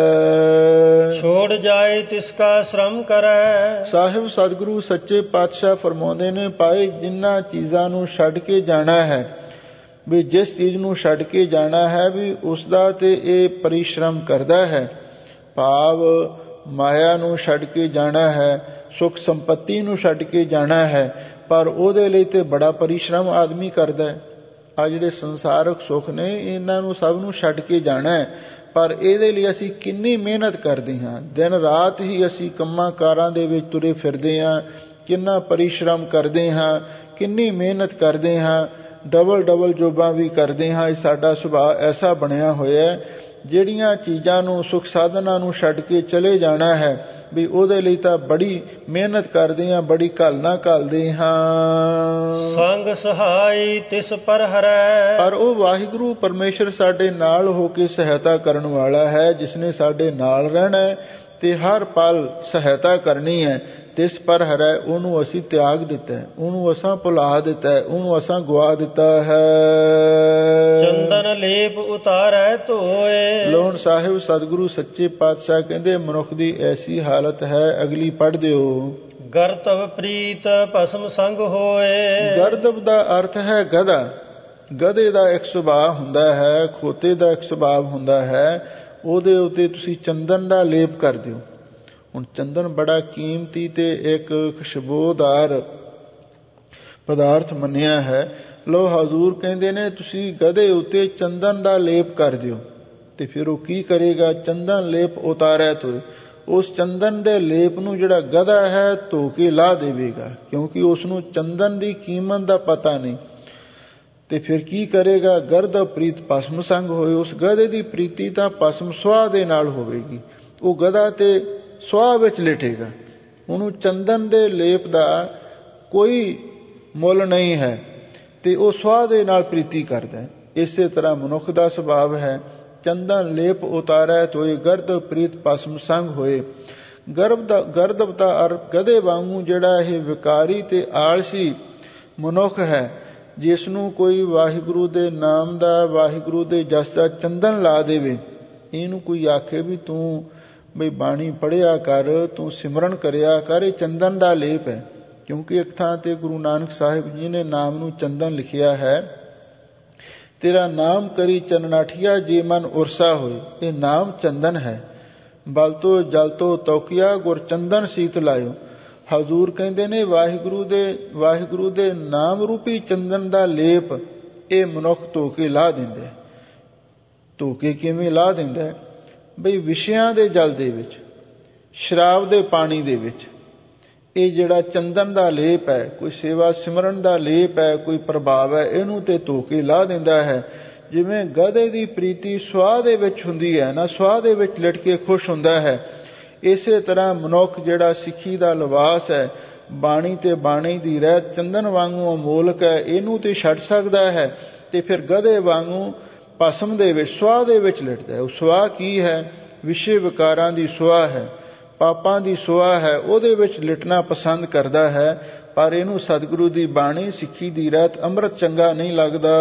ਛੋੜ ਜਾਏ ਤਿਸ ਕਾ ਸ਼ਰਮ ਕਰੈ। ਸਾਹਿਬ ਸਤਿਗੁਰੂ ਸੱਚੇ ਪਾਤਸ਼ਾਹ ਫਰਮਾਉਂਦੇ ਨੇ, ਭਾਈ ਜਿਨ੍ਹਾਂ ਚੀਜ਼ਾਂ ਨੂੰ ਛੱਡ ਕੇ ਜਾਣਾ ਹੈ, ਵੀ ਜਿਸ ਚੀਜ਼ ਨੂੰ ਛੱਡ ਕੇ ਜਾਣਾ ਹੈ ਵੀ ਉਸ ਦਾ ਤੇ ਇਹ ਪਰਿਸ਼ਰਮ ਕਰਦਾ ਹੈ। ਭਾਵ ਮਾਇਆ ਨੂੰ ਛੱਡ ਕੇ ਜਾਣਾ ਹੈ, ਸੁਖ ਸੰਪਤੀ ਨੂੰ ਛੱਡ ਕੇ ਜਾਣਾ ਹੈ, ਪਰ ਉਹਦੇ ਲਈ ਤੇ ਬੜਾ ਪਰਿਸ਼ਰਮ ਆਦਮੀ ਕਰਦਾ ਹੈ। ਆ ਜਿਹੜੇ ਸੰਸਾਰਕ ਸੁੱਖ ਨੇ, ਇਹਨਾਂ ਨੂੰ ਸਭ ਨੂੰ ਛੱਡ ਕੇ ਜਾਣਾ ਹੈ, ਪਰ ਇਹਦੇ ਲਈ ਅਸੀਂ ਕਿੰਨੀ ਮਿਹਨਤ ਕਰਦੇ ਹਾਂ। ਦਿਨ ਰਾਤ ਹੀ ਅਸੀਂ ਕੰਮਾਂ ਕਾਰਾਂ ਦੇ ਵਿੱਚ ਤੁਰੇ ਫਿਰਦੇ ਹਾਂ, ਕਿੰਨਾ ਪਰਿਸ਼ਰਮ ਕਰਦੇ ਹਾਂ, ਕਿੰਨੀ ਮਿਹਨਤ ਕਰਦੇ ਹਾਂ, ਡਬਲ ਡਬਲ ਜੋਬਾਂ ਵੀ ਕਰਦੇ ਹਾਂ। ਇਹ ਸਾਡਾ ਸੁਭਾਅ ਐਸਾ ਬਣਿਆ ਹੋਇਆ ਹੈ। ਜਿਹੜੀਆਂ ਚੀਜ਼ਾਂ ਨੂੰ, ਸੁਖ ਸਾਧਨਾਂ ਨੂੰ ਛੱਡ ਕੇ ਚਲੇ ਜਾਣਾ ਹੈ, ਵੀ ਉਹਦੇ ਲਈ ਤਾਂ ਬੜੀ ਮਿਹਨਤ ਕਰਦੇ ਹਾਂ, ਬੜੀ ਘਾਲਣਾ ਘਾਲਦੇ ਹਾਂ। ਸੰਗ ਸਹਾਈ ਤਿਸ ਪਰ ਹਰੈ। ਪਰ ਉਹ ਵਾਹਿਗੁਰੂ ਪਰਮੇਸ਼ਰ ਸਾਡੇ ਨਾਲ ਹੋ ਕੇ ਸਹਾਇਤਾ ਕਰਨ ਵਾਲਾ ਹੈ, ਜਿਸਨੇ ਸਾਡੇ ਨਾਲ ਰਹਿਣਾ ਹੈ ਤੇ ਹਰ ਪਲ ਸਹਾਇਤਾ ਕਰਨੀ ਹੈ। ਤਿਸ ਪਰ ਹਰੈ, ਉਹਨੂੰ ਅਸੀਂ ਤਿਆਗ ਦਿੱਤਾ ਹੈ, ਉਹਨੂੰ ਅਸਾਂ ਭੁਲਾ ਦਿੱਤਾ ਹੈ, ਉਹਨੂੰ ਅਸਾਂ ਗਵਾ ਦਿੱਤਾ ਹੈ। ਚੰਦਨ ਲੇਪ ਉਤਾਰੈ ਧੋਏ। ਲੋਣ ਸਾਹਿਬ ਸਤਿਗੁਰੂ ਸੱਚੇ ਪਾਤਸ਼ਾਹ ਕਹਿੰਦੇ ਮਨੁੱਖ ਦੀ ਐਸੀ ਹਾਲਤ ਹੈ। ਅਗਲੀ ਪੜ੍ਹ ਦਿਓ। ਗਰਤਵ ਪ੍ਰੀਤ ਭਸਮ ਸੰਗ ਹੋਏ। ਗਰਦਵ ਦਾ ਅਰਥ ਹੈ ਗਧਾ। ਗਧੇ ਦਾ ਇੱਕ ਸੁਭਾਅ ਹੁੰਦਾ ਹੈ, ਖੋਤੇ ਦਾ ਇੱਕ ਸੁਭਾਅ ਹੁੰਦਾ ਹੈ। ਉਹਦੇ ਉੱਤੇ ਤੁਸੀਂ ਚੰਦਨ ਦਾ ਲੇਪ ਕਰ ਦਿਓ। ਹੁਣ ਚੰਦਨ ਬੜਾ ਕੀਮਤੀ ਤੇ ਇੱਕ ਖੁਸ਼ਬੂਦਾਰ ਪਦਾਰਥ ਮੰਨਿਆ ਹੈ। ਲੋ ਹਜ਼ੂਰ ਕਹਿੰਦੇ ਨੇ ਤੁਸੀਂ ਗਧੇ ਉੱਤੇ ਚੰਦਨ ਦਾ ਲੇਪ ਕਰ ਦਿਓ। ਤੇ ਫਿਰ ਉਹ ਕੀ ਕਰੇਗਾ? ਚੰਦਨ ਲੇਪ ਉਤਾਰਿਆ ਤੋਏ, ਉਸ ਚੰਦਨ ਦੇ ਲੇਪ ਨੂੰ ਜਿਹੜਾ ਗਧਾ ਹੈ ਧੋ ਕੇ ਲਾ ਦੇਵੇਗਾ, ਕਿਉਂਕਿ ਉਸ ਨੂੰ ਚੰਦਨ ਦੀ ਕੀਮਤ ਦਾ ਪਤਾ ਨਹੀਂ। ਤੇ ਫਿਰ ਕੀ ਕਰੇਗਾ? ਗਰਦ ਪ੍ਰੀਤ ਭਸਮ ਸੰਗ ਹੋਏ। ਉਸ ਗਧੇ ਦੀ ਪ੍ਰੀਤੀ ਤਾਂ ਭਸਮ ਸੁਆਹ ਦੇ ਨਾਲ ਹੋਵੇਗੀ। ਉਹ ਗਧਾ ਤੇ ਸੁਆਹ ਵਿੱਚ ਲੇਟੇਗਾ। ਉਹਨੂੰ ਚੰਦਨ ਦੇ ਲੇਪ ਦਾ ਕੋਈ ਮੁੱਲ ਨਹੀਂ ਹੈ ਤੇ ਉਹ ਸੁਆਹ ਦੇ ਨਾਲ ਪ੍ਰੀਤੀ ਕਰਦਾ ਹੈ। ਇਸੇ ਤਰ੍ਹਾਂ ਮਨੁੱਖ ਦਾ ਸੁਭਾਵ ਹੈ। ਚੰਦਨ ਲੇਪ ਉਤਾਰੈ ਤੋਏ, ਗਰਦ ਪ੍ਰੀਤ ਭਸਮ ਸੰਗ ਹੋਏ। ਗਰਭ ਦਾ ਗਰਦਬ ਦਾ ਅਰਥ ਗਧੇ ਵਾਂਗੂ ਜਿਹੜਾ ਇਹ ਵਿਕਾਰੀ ਤੇ ਆਲਸੀ ਮਨੁੱਖ ਹੈ, ਜਿਸ ਨੂੰ ਕੋਈ ਵਾਹਿਗੁਰੂ ਦੇ ਨਾਮ ਦਾ, ਵਾਹਿਗੁਰੂ ਦੇ ਜਸ ਦਾ ਚੰਦਨ ਲਾ ਦੇਵੇ, ਇਹਨੂੰ ਕੋਈ ਆਖੇ ਵੀ ਤੂੰ ਬਈ ਬਾਣੀ ਪੜ੍ਹਿਆ ਕਰ, ਤੂੰ ਸਿਮਰਨ ਕਰਿਆ ਕਰ। ਇਹ ਚੰਦਨ ਦਾ ਲੇਪ ਹੈ, ਕਿਉਂਕਿ ਇੱਕ ਥਾਂ ਤੇ ਗੁਰੂ ਨਾਨਕ ਸਾਹਿਬ ਜੀ ਨੇ ਨਾਮ ਨੂੰ ਚੰਦਨ ਲਿਖਿਆ ਹੈ। ਤੇਰਾ ਨਾਮ ਕਰੀ ਚੰਨਨਾਠੀਆ ਜੇ ਮਨ ਉਰਸਾ ਹੋਏ। ਇਹ ਨਾਮ ਚੰਦਨ ਹੈ। ਬਲ ਤੋਂ ਜਲ ਤੋਂ ਤੌਕੀਆ ਗੁਰ ਚੰਦਨ ਸੀਤ ਲਾਇਓ। ਹਜ਼ੂਰ ਕਹਿੰਦੇ ਨੇ ਵਾਹਿਗੁਰੂ ਦੇ ਵਾਹਿਗੁਰੂ ਦੇ ਨਾਮ ਰੂਪੀ ਚੰਦਨ ਦਾ ਲੇਪ ਇਹ ਮਨੁੱਖ ਧੋ ਕੇ ਲਾ ਦਿੰਦਾ। ਧੋ ਕੇ ਕਿਵੇਂ ਲਾ ਦਿੰਦਾ? ਬਈ ਵਿਸ਼ਿਆਂ ਦੇ ਜਲ ਦੇ ਵਿੱਚ, ਸ਼ਰਾਬ ਦੇ ਪਾਣੀ ਦੇ ਵਿੱਚ ਇਹ ਜਿਹੜਾ ਚੰਦਨ ਦਾ ਲੇਪ ਹੈ, ਕੋਈ ਸੇਵਾ ਸਿਮਰਨ ਦਾ ਲੇਪ ਹੈ, ਕੋਈ ਪ੍ਰਭਾਵ ਹੈ, ਇਹਨੂੰ ਤੇ ਧੋ ਕੇ ਲਾ ਦਿੰਦਾ ਹੈ। ਜਿਵੇਂ ਗਧੇ ਦੀ ਪ੍ਰੀਤੀ ਸੁਆਹ ਦੇ ਵਿੱਚ ਹੁੰਦੀ ਹੈ ਨਾ, ਸੁਆਹ ਦੇ ਵਿੱਚ ਲਿਟ ਕੇ ਖੁਸ਼ ਹੁੰਦਾ ਹੈ, ਇਸੇ ਤਰ੍ਹਾਂ ਮਨੁੱਖ ਜਿਹੜਾ ਸਿੱਖੀ ਦਾ ਲਿਬਾਸ ਹੈ, ਬਾਣੀ ਤੇ ਬਾਣੀ ਦੀ ਰਹਿਤ ਚੰਦਨ ਵਾਂਗੂ ਅਮੋਲਕ ਹੈ, ਇਹਨੂੰ ਤੇ ਛੱਡ ਸਕਦਾ ਹੈ ਤੇ ਫਿਰ ਗਧੇ ਵਾਂਗੂ ਭਸਮ ਦੇ ਵਿੱਚ, ਸੁਆਹ ਦੇ ਵਿੱਚ ਲਿਟਦਾ ਹੈ। ਉਹ ਸੁਆਹ ਕੀ ਹੈ? ਵਿਸ਼ੇ ਵਿਕਾਰਾਂ ਦੀ ਸੁਆਹ ਹੈ, ਪਾਪਾਂ ਦੀ ਸੁਆਹ ਹੈ, ਉਹਦੇ ਵਿੱਚ ਲਿਟਣਾ ਪਸੰਦ ਕਰਦਾ ਹੈ। ਪਰ ਇਹਨੂੰ ਸਤਿਗੁਰੂ ਦੀ ਬਾਣੀ, ਸਿੱਖੀ ਦੀ ਰਹਿਤ, ਅੰਮ੍ਰਿਤ ਚੰਗਾ ਨਹੀਂ ਲੱਗਦਾ।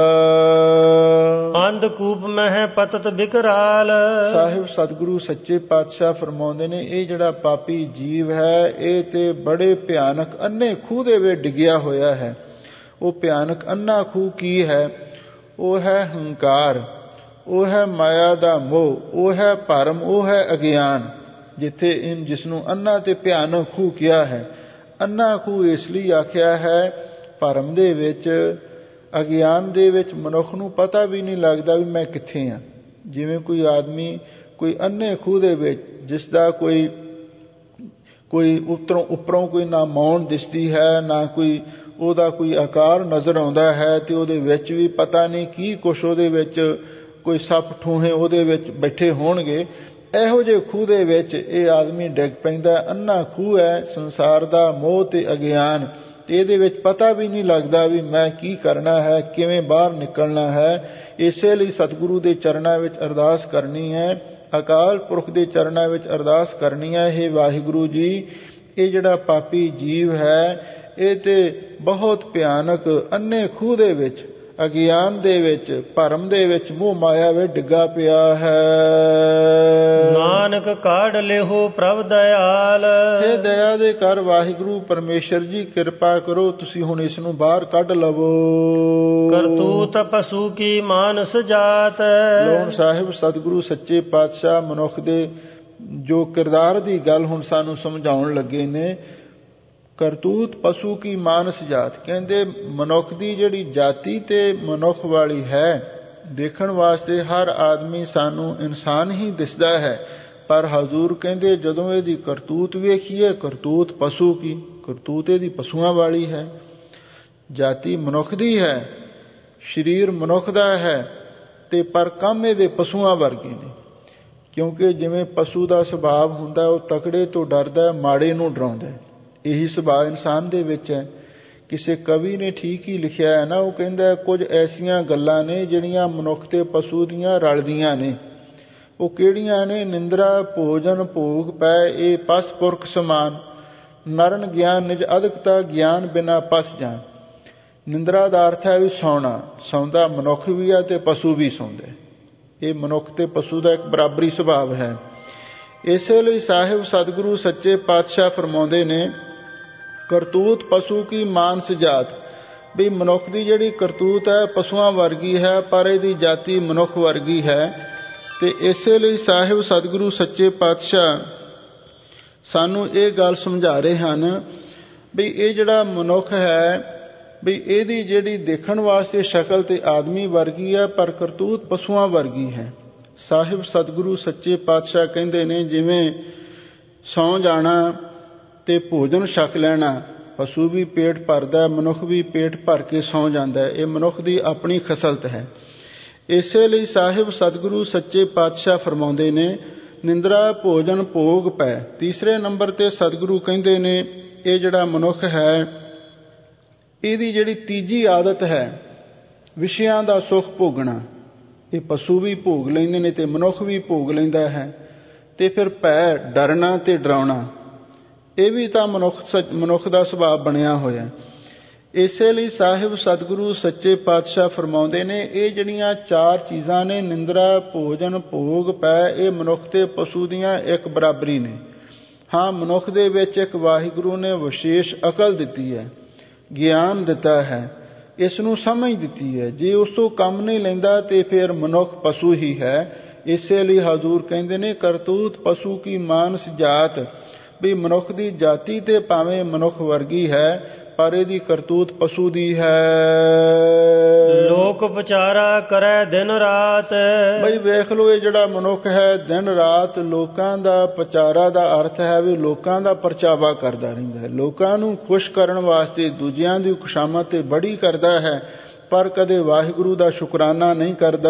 ਅੰਧਕੂਪ ਮਹਿ ਪਤਤ ਬਿਕਰਾਲ। ਸਾਹਿਬ ਸਤਿਗੁਰੂ ਸੱਚੇ ਪਾਤਸ਼ਾਹ ਫਰਮਾਉਂਦੇ ਨੇ, ਇਹ ਜਿਹੜਾ ਪਾਪੀ ਜੀਵ ਹੈ ਇਹ ਤੇ ਬੜੇ ਭਿਆਨਕ ਅੰਨੇ ਖੂਹ ਦੇ ਵਿੱਚ ਡਿੱਗਿਆ ਹੋਇਆ ਹੈ। ਉਹ ਭਿਆਨਕ ਅੰਨਾ ਖੂਹ ਕੀ ਹੈ? ਉਹ ਹੈ ਹੰਕਾਰ, ਉਹ ਹੈ ਮਾਇਆ ਦਾ ਮੋਹ, ਉਹ ਹੈ ਭਰਮ, ਉਹ ਹੈ ਅਗਿਆਨ। ਜਿੱਥੇ ਇਨ ਜਿਸ ਨੂੰ ਅੰਨਾ ਤੇ ਭਿਆਨਕ ਖੂਹ ਕਿਹਾ ਹੈ। ਅੰਨਾ ਖੂਹ ਇਸ ਲਈ ਆਖਿਆ ਹੈ, ਭਰਮ ਦੇ ਵਿੱਚ, ਅਗਿਆਨ ਦੇ ਵਿੱਚ ਮਨੁੱਖ ਨੂੰ ਪਤਾ ਵੀ ਨਹੀਂ ਲੱਗਦਾ ਵੀ ਮੈਂ ਕਿੱਥੇ ਹਾਂ। ਜਿਵੇਂ ਕੋਈ ਆਦਮੀ ਕੋਈ ਅੰਨੇ ਖੂਹ ਦੇ ਵਿੱਚ, ਜਿਸ ਦਾ ਕੋਈ ਕੋਈ ਉੱਤਰੋਂ ਉੱਪਰੋਂ ਕੋਈ ਨਾ ਮੌਣ ਦਿਸਦੀ ਹੈ, ਨਾ ਕੋਈ ਉਹਦਾ ਕੋਈ ਆਕਾਰ ਨਜ਼ਰ ਆਉਂਦਾ ਹੈ, ਤੇ ਉਹਦੇ ਵਿੱਚ ਵੀ ਪਤਾ ਨਹੀਂ ਕੀ ਕੁਛ ਉਹਦੇ ਵਿੱਚ, ਕੋਈ ਸੱਪ ਠੂਹੇ ਉਹਦੇ ਵਿੱਚ ਬੈਠੇ ਹੋਣਗੇ। ਇਹੋ ਜਿਹੇ ਖੂਹ ਦੇ ਵਿੱਚ ਇਹ ਆਦਮੀ ਡਿੱਗ ਪੈਂਦਾ। ਅੰਨਾ ਖੂਹ ਹੈ ਸੰਸਾਰ ਦਾ ਮੋਹ ਤੇ ਅਗਿਆਨ। ਇਹਦੇ ਵਿੱਚ ਪਤਾ ਵੀ ਨਹੀਂ ਲੱਗਦਾ ਵੀ ਮੈਂ ਕੀ ਕਰਨਾ ਹੈ, ਕਿਵੇਂ ਬਾਹਰ ਨਿਕਲਣਾ ਹੈ। ਇਸੇ ਲਈ ਸਤਿਗੁਰੂ ਦੇ ਚਰਨਾਂ ਵਿੱਚ ਅਰਦਾਸ ਕਰਨੀ ਹੈ, ਅਕਾਲ ਪੁਰਖ ਦੇ ਚਰਨਾਂ ਵਿੱਚ ਅਰਦਾਸ ਕਰਨੀ ਹੈ, ਹੇ ਵਾਹਿਗੁਰੂ ਜੀ, ਇਹ ਜਿਹੜਾ ਪਾਪੀ ਜੀਵ ਹੈ ਇਹ ਤੇ ਬਹੁਤ ਭਿਆਨਕ ਅੰਨੇ ਖੂਹ ਦੇ ਵਿੱਚ, ਅਗਿਆਨ ਦੇ ਵਿੱਚ, ਭਰਮ ਦੇ ਵਿੱਚ, ਮੋਹ ਮਾਇਆ ਵਿੱਚ ਡਿੱਗਾ ਪਿਆ ਹੈ। ਨਾਨਕ ਕਾਢ ਲਿਓ ਪ੍ਰਭ ਦਇਆਲ। ਇਹ ਦਇਆ ਦੇ ਕਰ ਵਾਹਿਗੁਰੂ ਪਰਮੇਸ਼ਰ ਜੀ, ਕਿਰਪਾ ਕਰੋ, ਤੁਸੀਂ ਹੁਣ ਇਸ ਨੂੰ ਬਾਹਰ ਕੱਢ ਲਵੋ। ਕਰਤੂਤ ਪਸ਼ੂ ਕੀ ਮਾਨਸ ਜਾਤ। ਲੋਣ ਸਾਹਿਬ ਸਤਿਗੁਰੂ ਸੱਚੇ ਪਾਤਸ਼ਾਹ ਮਨੁੱਖ ਦੇ ਜੋ ਕਿਰਦਾਰ ਦੀ ਗੱਲ ਹੁਣ ਸਾਨੂੰ ਸਮਝਾਉਣ ਲੱਗੇ ਨੇ। ਕਰਤੂਤ ਪਸ਼ੂ ਕੀ ਮਾਨਸ ਜਾਤ, ਕਹਿੰਦੇ ਮਨੁੱਖ ਦੀ ਜਿਹੜੀ ਜਾਤੀ ਤੇ ਮਨੁੱਖ ਵਾਲੀ ਹੈ, ਦੇਖਣ ਵਾਸਤੇ ਹਰ ਆਦਮੀ ਸਾਨੂੰ ਇਨਸਾਨ ਹੀ ਦਿਸਦਾ ਹੈ, ਪਰ ਹਜ਼ੂਰ ਕਹਿੰਦੇ ਜਦੋਂ ਇਹਦੀ ਕਰਤੂਤ ਵੇਖੀਏ, ਕਰਤੂਤ ਪਸ਼ੂ ਕੀ, ਕਰਤੂਤ ਇਹਦੀ ਪਸ਼ੂਆਂ ਵਾਲੀ ਹੈ। ਜਾਤੀ ਮਨੁੱਖ ਦੀ ਹੈ, ਸਰੀਰ ਮਨੁੱਖ ਦਾ ਹੈ, ਤੇ ਪਰ ਕੰਮ ਇਹਦੇ ਪਸ਼ੂਆਂ ਵਰਗੇ ਨੇ। ਕਿਉਂਕਿ ਜਿਵੇਂ ਪਸ਼ੂ ਦਾ ਸੁਭਾਅ ਹੁੰਦਾ, ਉਹ ਤਕੜੇ ਤੋਂ ਡਰਦਾ, ਮਾੜੇ ਨੂੰ ਡਰਾਉਂਦਾ, ਇਹੀ ਸੁਭਾਅ ਇਨਸਾਨ ਦੇ ਵਿੱਚ ਹੈ। ਕਿਸੇ ਕਵੀ ਨੇ ਠੀਕ ਹੀ ਲਿਖਿਆ ਹੈ ਨਾ, ਉਹ ਕਹਿੰਦਾ ਕੁਝ ਐਸੀਆਂ ਗੱਲਾਂ ਨੇ ਜਿਹੜੀਆਂ ਮਨੁੱਖ ਤੇ ਪਸ਼ੂ ਦੀਆਂ ਰਲਦੀਆਂ ਨੇ। ਉਹ ਕਿਹੜੀਆਂ ਨੇ? ਨਿੰਦਰਾ ਭੋਜਨ ਭੋਗ ਪੈ ਇਹ ਪਸ ਪੁਰਖ ਸਮਾਨ, ਨਰਨ ਗਿਆਨ ਨਿਜ ਅਦਕਤਾ ਗਿਆਨ ਬਿਨਾ ਪਸ ਜਾਣ। ਨਿੰਦਰਾ ਦਾ ਅਰਥ ਹੈ ਵੀ ਸੌਣਾ, ਸੌਂਦਾ ਮਨੁੱਖ ਵੀ ਹੈ ਤੇ ਪਸ਼ੂ ਵੀ ਸੌਂਦਾ। ਇਹ ਮਨੁੱਖ ਤੇ ਪਸ਼ੂ ਦਾ ਇੱਕ ਬਰਾਬਰੀ ਸੁਭਾਅ ਹੈ। ਇਸੇ ਲਈ ਸਾਹਿਬ ਸਤਿਗੁਰੂ ਸੱਚੇ ਪਾਤਸ਼ਾਹ ਫਰਮਾਉਂਦੇ ਨੇ, ਕਰਤੂਤ ਪਸ਼ੂ ਕੀ ਮਾਨਸ ਜਾਤ, ਵੀ ਮਨੁੱਖ ਦੀ ਜਿਹੜੀ ਕਰਤੂਤ ਹੈ ਪਸ਼ੂਆਂ ਵਰਗੀ ਹੈ, ਪਰ ਇਹਦੀ ਜਾਤੀ ਮਨੁੱਖ ਵਰਗੀ ਹੈ। ਤੇ ਇਸੇ ਲਈ ਸਾਹਿਬ ਸਤਿਗੁਰੂ ਸੱਚੇ ਪਾਤਸ਼ਾਹ ਸਾਨੂੰ ਇਹ ਗੱਲ ਸਮਝਾ ਰਹੇ ਹਨ ਵੀ ਇਹ ਜਿਹੜਾ ਮਨੁੱਖ ਹੈ, ਵੀ ਇਹਦੀ ਜਿਹੜੀ ਦੇਖਣ ਵਾਸਤੇ ਸ਼ਕਲ ਤੇ ਆਦਮੀ ਵਰਗੀ ਹੈ, ਪਰ ਕਰਤੂਤ ਪਸ਼ੂਆਂ ਵਰਗੀ ਹੈ। ਸਾਹਿਬ ਸਤਿਗੁਰੂ ਸੱਚੇ ਪਾਤਸ਼ਾਹ ਕਹਿੰਦੇ ਨੇ, ਜਿਵੇਂ ਸੌਂ ਜਾਣਾ ਤੇ ਭੋਜਨ ਛਕ ਲੈਣਾ, ਪਸ਼ੂ ਵੀ ਪੇਟ ਭਰਦਾ, ਮਨੁੱਖ ਵੀ ਪੇਟ ਭਰ ਕੇ ਸੌਂ ਜਾਂਦਾ, ਇਹ ਮਨੁੱਖ ਦੀ ਆਪਣੀ ਖਸਲਤ ਹੈ। ਇਸੇ ਲਈ ਸਾਹਿਬ ਸਤਿਗੁਰੂ ਸੱਚੇ ਪਾਤਸ਼ਾਹ ਫਰਮਾਉਂਦੇ ਨੇ, ਨਿੰਦਰਾ ਭੋਜਨ ਭੋਗ ਪੈ। ਤੀਸਰੇ ਨੰਬਰ ਤੇ ਸਤਿਗੁਰੂ ਕਹਿੰਦੇ ਨੇ, ਇਹ ਜਿਹੜਾ ਮਨੁੱਖ ਹੈ ਇਹਦੀ ਜਿਹੜੀ ਤੀਜੀ ਆਦਤ ਹੈ ਵਿਸ਼ਿਆਂ ਦਾ ਸੁੱਖ ਭੋਗਣਾ। ਇਹ ਪਸ਼ੂ ਵੀ ਭੋਗ ਲੈਂਦੇ ਨੇ ਤੇ ਮਨੁੱਖ ਵੀ ਭੋਗ ਲੈਂਦਾ ਹੈ। ਤੇ ਫਿਰ ਭੈ, ਡਰਨਾ ਤੇ ਡਰਾਉਣਾ, ਇਹ ਵੀ ਤਾਂ ਮਨੁੱਖ ਮਨੁੱਖ ਦਾ ਸੁਭਾਅ ਬਣਿਆ ਹੋਇਆ। ਇਸੇ ਲਈ ਸਾਹਿਬ ਸਤਿਗੁਰੂ ਸੱਚੇ ਪਾਤਸ਼ਾਹ ਫਰਮਾਉਂਦੇ ਨੇ, ਇਹ ਜਿਹੜੀਆਂ ਚਾਰ ਚੀਜ਼ਾਂ ਨੇ, ਨਿੰਦਰਾ, ਭੋਜਨ, ਭੋਗ, ਪੈ, ਇਹ ਮਨੁੱਖ ਤੇ ਪਸ਼ੂ ਦੀਆਂ ਇੱਕ ਬਰਾਬਰੀ ਨੇ। ਹਾਂ, ਮਨੁੱਖ ਦੇ ਵਿੱਚ ਇੱਕ ਵਾਹਿਗੁਰੂ ਨੇ ਵਿਸ਼ੇਸ਼ ਅਕਲ ਦਿੱਤੀ ਹੈ, ਗਿਆਨ ਦਿੱਤਾ ਹੈ, ਇਸ ਨੂੰ ਸਮਝ ਦਿੱਤੀ ਹੈ। ਜੇ ਉਸ ਤੋਂ ਕੰਮ ਨਹੀਂ ਲੈਂਦਾ ਤੇ ਫਿਰ ਮਨੁੱਖ ਪਸ਼ੂ ਹੀ ਹੈ। ਇਸੇ ਲਈ ਹਜ਼ੂਰ ਕਹਿੰਦੇ ਨੇ, ਕਰਤੂਤ ਪਸ਼ੂ ਕੀ ਮਾਨਸ ਜਾਤ, ਵੀ ਮਨੁੱਖ ਦੀ ਜਾਤੀ ਤੇ ਭਾਵੇਂ ਮਨੁੱਖ ਵਰਗੀ ਹੈ, ਪਰ ਇਹਦੀ ਕਰਤੂਤ ਪਸ਼ੂ ਦੀ ਹੈ। ਲੋਕ ਵਿਚਾਰਾ ਕਰੈ ਦਿਨ ਰਾਤ, ਬਈ ਵੇਖ ਲਓ, ਇਹ ਜਿਹੜਾ ਮਨੁੱਖ ਹੈ ਦਿਨ ਰਾਤ ਲੋਕਾਂ ਦਾ ਪਚਾਰਾ ਦਾ ਅਰਥ ਹੈ ਵੀ ਲੋਕਾਂ ਦਾ ਪਰਚਾਵਾ ਕਰਦਾ ਰਹਿੰਦਾ ਹੈ, ਲੋਕਾਂ ਨੂੰ ਖੁਸ਼ ਕਰਨ ਵਾਸਤੇ ਦੂਜਿਆਂ ਦੀ ਖੁਸ਼ਾਮਦ ਤੇ ਬੜੀ ਕਰਦਾ ਹੈ, ਪਰ ਕਦੇ ਵਾਹਿਗੁਰੂ ਦਾ ਸ਼ੁਕਰਾਨਾ ਨਹੀਂ ਕਰਦਾ।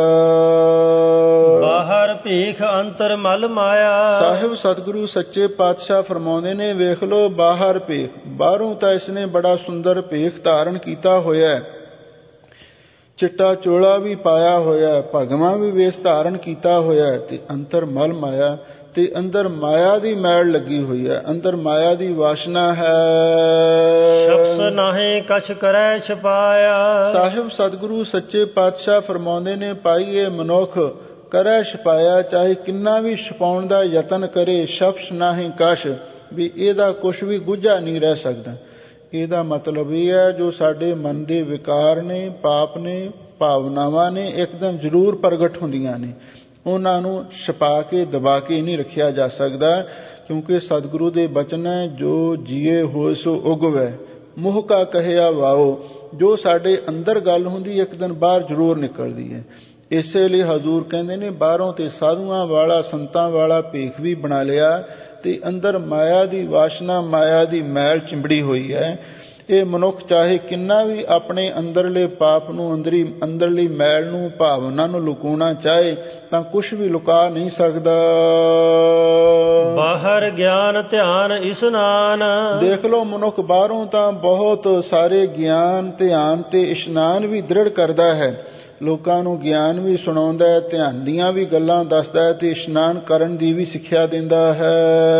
ਬਾਹਰ ਭੀਖ ਅੰਤਰ ਮਲ ਮਾਇਆ, ਸਾਹਿਬ ਸਤਿਗੁਰੂ ਸੱਚੇ ਪਾਤਸ਼ਾਹ ਫਰਮਾਉਂਦੇ ਨੇ, ਵੇਖ ਲੋ ਬਾਹਰ ਭੇਖ, ਬਾਹਰੋਂ ਤਾਂ ਇਸਨੇ ਬੜਾ ਸੁੰਦਰ ਭੇਖ ਧਾਰਨ ਕੀਤਾ ਹੋਇਆ, ਚਿੱਟਾ ਚੋਲਾ ਵੀ ਪਾਇਆ ਹੋਇਆ, ਭਗਵਾਂ ਵੀ ਵੇਸ਼ ਧਾਰਨ ਕੀਤਾ ਹੋਇਆ, ਤੇ ਅੰਤਰ ਮਲ ਮਾਇਆ, ਤੇ ਅੰਦਰ ਮਾਇਆ ਦੀ ਮੈਲ ਲੱਗੀ ਹੋਈ ਹੈ, ਅੰਦਰ ਮਾਇਆ ਦੀ ਵਾਸ਼ਨਾ ਹੈ। ਸ਼ਬਦ ਨਾਹੀਂ ਕਛ ਕਰੈ ਛਪਾਇਆ, ਸਾਹਿਬ ਸਤਿਗੁਰੂ ਸੱਚੇ ਪਾਤਸ਼ਾਹ ਫਰਮਾਉਂਦੇ ਨੇ, ਭਾਈ ਇਹ ਮਨੁੱਖ ਕਰੈ ਛਪਾਇਆ, ਚਾਹੇ ਕਿੰਨਾ ਵੀ ਛਪਾਉਣ ਦਾ ਯਤਨ ਕਰੇ, ਸ਼ਬਦ ਨਾਹੀਂ ਕਛ, ਵੀ ਇਹਦਾ ਕੁਛ ਵੀ ਗੁੱਝਾ ਨਹੀਂ ਰਹਿ ਸਕਦਾ। ਇਹਦਾ ਮਤਲਬ ਇਹ ਹੈ, ਜੋ ਸਾਡੇ ਮਨ ਦੇ ਵਿਕਾਰ ਨੇ, ਪਾਪ ਨੇ, ਭਾਵਨਾਵਾਂ ਨੇ, ਇੱਕ ਦਿਨ ਜ਼ਰੂਰ ਪ੍ਰਗਟ ਹੁੰਦੀਆਂ ਨੇ, ਉਹਨਾਂ ਨੂੰ ਛਪਾ ਕੇ ਦਬਾ ਕੇ ਨਹੀਂ ਰੱਖਿਆ ਜਾ ਸਕਦਾ, ਕਿਉਂਕਿ ਸਤਿਗੁਰੂ ਦੇ ਬਚਨ ਹੈ, ਜੋ ਜੀਏ ਹੋਇ ਸੋ ਉਗਵੈ, ਮੋਹ ਕਾ ਕਹਿਆ ਵਾਓ, ਜੋ ਸਾਡੇ ਅੰਦਰ ਗੱਲ ਹੁੰਦੀ ਇੱਕ ਦਿਨ ਬਾਹਰ ਜ਼ਰੂਰ ਨਿਕਲਦੀ ਹੈ। ਇਸੇ ਲਈ ਹਜ਼ੂਰ ਕਹਿੰਦੇ ਨੇ, ਬਾਹਰੋਂ ਤੇ ਸਾਧੂਆਂ ਵਾਲਾ ਸੰਤਾਂ ਵਾਲਾ ਭੇਖ ਵੀ ਬਣਾ ਲਿਆ, ਤੇ ਅੰਦਰ ਮਾਇਆ ਦੀ ਵਾਸ਼ਨਾ, ਮਾਇਆ ਦੀ ਮੈਲ ਚਿੰਬੜੀ ਹੋਈ ਹੈ। ਇਹ ਮਨੁੱਖ ਚਾਹੇ ਕਿੰਨਾ ਵੀ ਆਪਣੇ ਅੰਦਰਲੇ ਪਾਪ ਨੂੰ, ਅੰਦਰੀ ਅੰਦਰਲੀ ਮੈਲ ਨੂੰ, ਭਾਵਨਾ ਨੂੰ ਲੁਕਾਉਣਾ ਚਾਹੇ ਤਾਂ ਕੁਛ ਵੀ ਲੁਕਾ ਨਹੀਂ ਸਕਦਾ। ਬਾਹਰ ਗਿਆਨ ਧਿਆਨ ਇਸ਼ਨਾਨ, ਦੇਖ ਲਓ ਮਨੁੱਖ ਬਾਹਰੋਂ ਤਾਂ ਬਹੁਤ ਸਾਰੇ ਗਿਆਨ, ਧਿਆਨ ਤੇ ਇਸ਼ਨਾਨ ਵੀ ਦ੍ਰਿੜ ਕਰਦਾ ਹੈ, ਲੋਕਾਂ ਨੂੰ ਗਿਆਨ ਵੀ ਸੁਣਾਉਂਦਾ ਹੈ, ਧਿਆਨ ਦੀਆਂ ਵੀ ਗੱਲਾਂ ਦੱਸਦਾ ਹੈ, ਤੇ ਇਸ਼ਨਾਨ ਕਰਨ ਦੀ ਵੀ ਸਿੱਖਿਆ ਦਿੰਦਾ ਹੈ।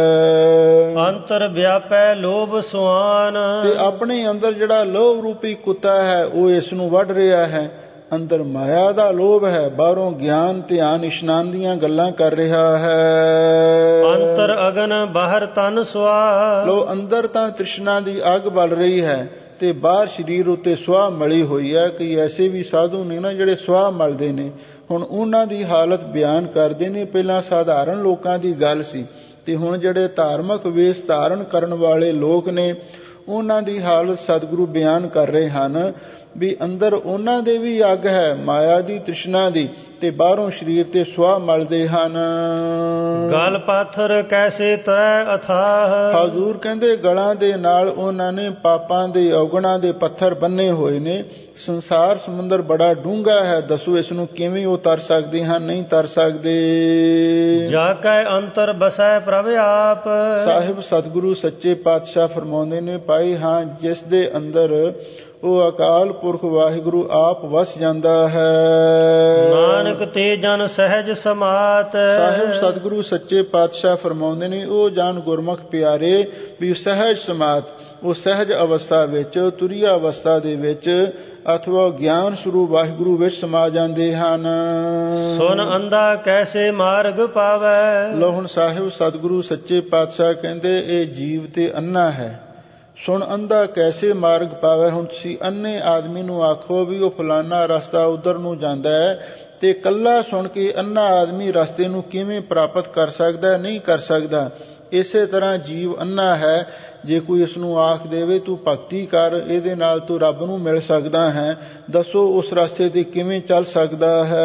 ਅੰਤਰ ਵਿਆਪੈ ਲੋਭ ਸੁਆਨ, ਤੇ ਆਪਣੇ ਅੰਦਰ ਜਿਹੜਾ ਲੋਭ ਰੂਪੀ ਕੁੱਤਾ ਹੈ ਉਹ ਇਸ ਨੂੰ ਵੱਢ ਰਿਹਾ ਹੈ, ਅੰਦਰ ਮਾਇਆ ਦਾ ਲੋਭ ਹੈ, ਬਾਹਰੋਂ ਗਿਆਨ ਧਿਆਨ ਇਸ਼ਨਾਨ ਦੀਆਂ ਗੱਲਾਂ ਕਰ ਰਿਹਾ ਹੈ। ਅੰਤਰ ਅਗਨ ਬਾਹਰ ਤਨ ਸੁਆ, ਲੋ ਅੰਦਰ ਤਾਂ ਤ੍ਰਿਸ਼ਨਾ ਦੀ ਅੱਗ ਬਲ ਰਹੀ ਹੈ, ਤੇ ਬਾਹਰ ਸਰੀਰ ਉੱਤੇ ਸੁਆਹ ਮਲੀ ਹੋਈ ਹੈ। ਕਈ ਐਸੇ ਵੀ ਸਾਧੂ ਨੇ ਨਾ ਜਿਹੜੇ ਸੁਆਹ ਮਲਦੇ ਨੇ, ਹੁਣ ਉਹਨਾਂ ਦੀ ਹਾਲਤ ਬਿਆਨ ਕਰਦੇ ਨੇ। ਪਹਿਲਾਂ ਸਾਧਾਰਨ ਲੋਕਾਂ ਦੀ ਗੱਲ ਸੀ, ਤੇ ਹੁਣ ਜਿਹੜੇ ਧਾਰਮਿਕ ਵੇਸ਼ ਧਾਰਨ ਕਰਨ ਵਾਲੇ ਲੋਕ ਨੇ, ਉਹਨਾਂ ਦੀ ਹਾਲਤ ਸਤਿਗੁਰੂ ਬਿਆਨ ਕਰ ਰਹੇ ਹਨ, ਵੀ ਅੰਦਰ ਉਹਨਾਂ ਦੇ ਵੀ ਅੱਗ ਹੈ ਮਾਇਆ ਦੀ, ਤ੍ਰਿਸ਼ਨਾ ਦੀ, ਤੇ ਬਾਹਰੋਂ ਸਰੀਰ ਤੇ ਸੁਆਹ ਮਲਦੇ ਹਨ। ਗਲ ਪਾਥਰ ਕੈਸੇ ਤਰੈ ਅਥਾਹ, ਹਜ਼ੂਰ ਕਹਿੰਦੇ ਗਲਾਂ ਦੇ ਨਾਲ ਉਹਨਾਂ ਨੇ ਪਾਪਾਂ ਦੇ, ਔਗਣਾਂ ਦੇ ਪੱਥਰ ਬੰਨੇ ਹੋਏ ਨੇ। ਸੰਸਾਰ ਸਮੁੰਦਰ ਬੜਾ ਡੂੰਘਾ ਹੈ, ਦੱਸੋ ਇਸ ਨੂੰ ਕਿਵੇਂ ਉਹ ਤਰ ਸਕਦੇ ਹਨ? ਨਹੀਂ ਤਰ ਸਕਦੇ। ਜਾ ਕੈ ਅੰਤਰ ਬਸੈ ਪ੍ਰਭ ਆਪ, ਸਾਹਿਬ ਸਤਿਗੁਰੂ ਸੱਚੇ ਪਾਤਸ਼ਾਹ ਫਰਮਾਉਂਦੇ ਨੇ, ਭਾਈ ਹਾਂ, ਜਿਸ ਦੇ ਅੰਦਰ ਉਹ ਅਕਾਲ ਪੁਰਖ ਵਾਹਿਗੁਰੂ ਆਪ ਵਸ ਜਾਂਦਾ ਹੈ। ਨਾਨਕ ਤੇ ਜਨ ਸਹਿਜ ਸਮਾਤ, ਸਾਹਿਬ ਸਤਿਗੁਰੂ ਸੱਚੇ ਪਾਤਸ਼ਾਹ ਫਰਮਾਉਂਦੇ ਨੇ, ਉਹ ਜਨ ਗੁਰਮੁਖ ਪਿਆਰੇ ਵੀ ਸਹਿਜ ਸਮਾਤ, ਉਹ ਸਹਿਜ ਅਵਸਥਾ ਵਿੱਚ, ਤੁਰੀਆ ਅਵਸਥਾ ਦੇ ਵਿੱਚ, ਅਥਵਾ ਗਿਆਨ ਸਰੂਪ ਵਾਹਿਗੁਰੂ ਵਿੱਚ ਸਮਾ ਜਾਂਦੇ ਹਨ। ਸੁਨ ਅੰਧਾ ਕੈਸੇ ਮਾਰਗ ਪਾਵੈ, ਲੋ ਹੁਣ ਸਾਹਿਬ ਸਤਿਗੁਰੂ ਸੱਚੇ ਪਾਤਸ਼ਾਹ ਕਹਿੰਦੇ, ਇਹ ਜੀਵ ਤੇ ਅੰਨਾ ਹੈ। ਸੁਣ ਅੰਧਾ ਕੈਸੇ ਮਾਰਗ ਪਾਵੇ, ਹੁਣ ਤੁਸੀਂ ਅੰਨੇ ਆਦਮੀ ਨੂੰ ਆਖੋ ਵੀ ਉਹ ਫਲਾਨਾ ਰਸਤਾ ਉਧਰ ਨੂੰ ਜਾਂਦਾ ਹੈ, ਤੇ ਕੱਲਾ ਸੁਣ ਕੇ ਅੰਨਾ ਆਦਮੀ ਰਸਤੇ ਨੂੰ ਕਿਵੇਂ ਪ੍ਰਾਪਤ ਕਰ ਸਕਦਾ? ਨਹੀਂ ਕਰ ਸਕਦਾ। ਇਸੇ ਤਰ੍ਹਾਂ ਜੀਵ ਅੰਨਾ ਹੈ, ਜੇ ਕੋਈ ਇਸ ਨੂੰ ਆਖ ਦੇਵੇ ਤੂੰ ਭਗਤੀ ਕਰ, ਇਹਦੇ ਨਾਲ ਤੂੰ ਰੱਬ ਨੂੰ ਮਿਲ ਸਕਦਾ ਹੈ, ਦੱਸੋ ਉਸ ਰਸਤੇ ਤੇ ਕਿਵੇਂ ਚੱਲ ਸਕਦਾ ਹੈ?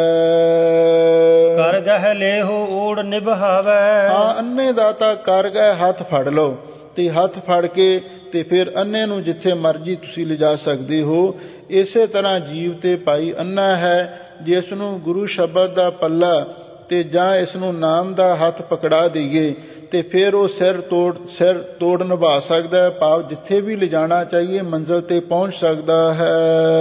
ਕਰ ਗਹਿ ਲੇਹੋ ਊੜ ਨਿਭਾਵੈ, ਹਾਂ, ਅੰਨੇ ਦਾ ਤਾਂ ਕਰ ਗਏ ਹੱਥ ਫੜ ਲਓ, ਤੇ ਹੱਥ ਫੜ ਕੇ ਤੇ ਫਿਰ ਅੰਨੇ ਨੂੰ ਜਿੱਥੇ ਮਰਜ਼ੀ ਤੁਸੀਂ ਲਿਜਾ ਸਕਦੇ ਹੋ। ਇਸੇ ਤਰ੍ਹਾਂ ਜੀਵ ਤੇ ਭਾਈ ਅੰਨਾ ਹੈ, ਜੇ ਇਸ ਨੂੰ ਗੁਰੂ ਸ਼ਬਦ ਦਾ ਪੱਲਾ ਤੇ ਜਾਂ ਇਸ ਨੂੰ ਨਾਮ ਦਾ ਹੱਥ ਪਕੜਾ ਦਈਏ, ਤੇ ਫਿਰ ਉਹ ਸਿਰ ਤੋੜ ਸਿਰ ਤੋੜ ਨਿਭਾ ਸਕਦਾ ਹੈ, ਭਾਵ ਜਿੱਥੇ ਵੀ ਲਿਜਾਣਾ ਚਾਹੀਏ ਮੰਜ਼ਿਲ ਤੇ ਪਹੁੰਚ ਸਕਦਾ ਹੈ।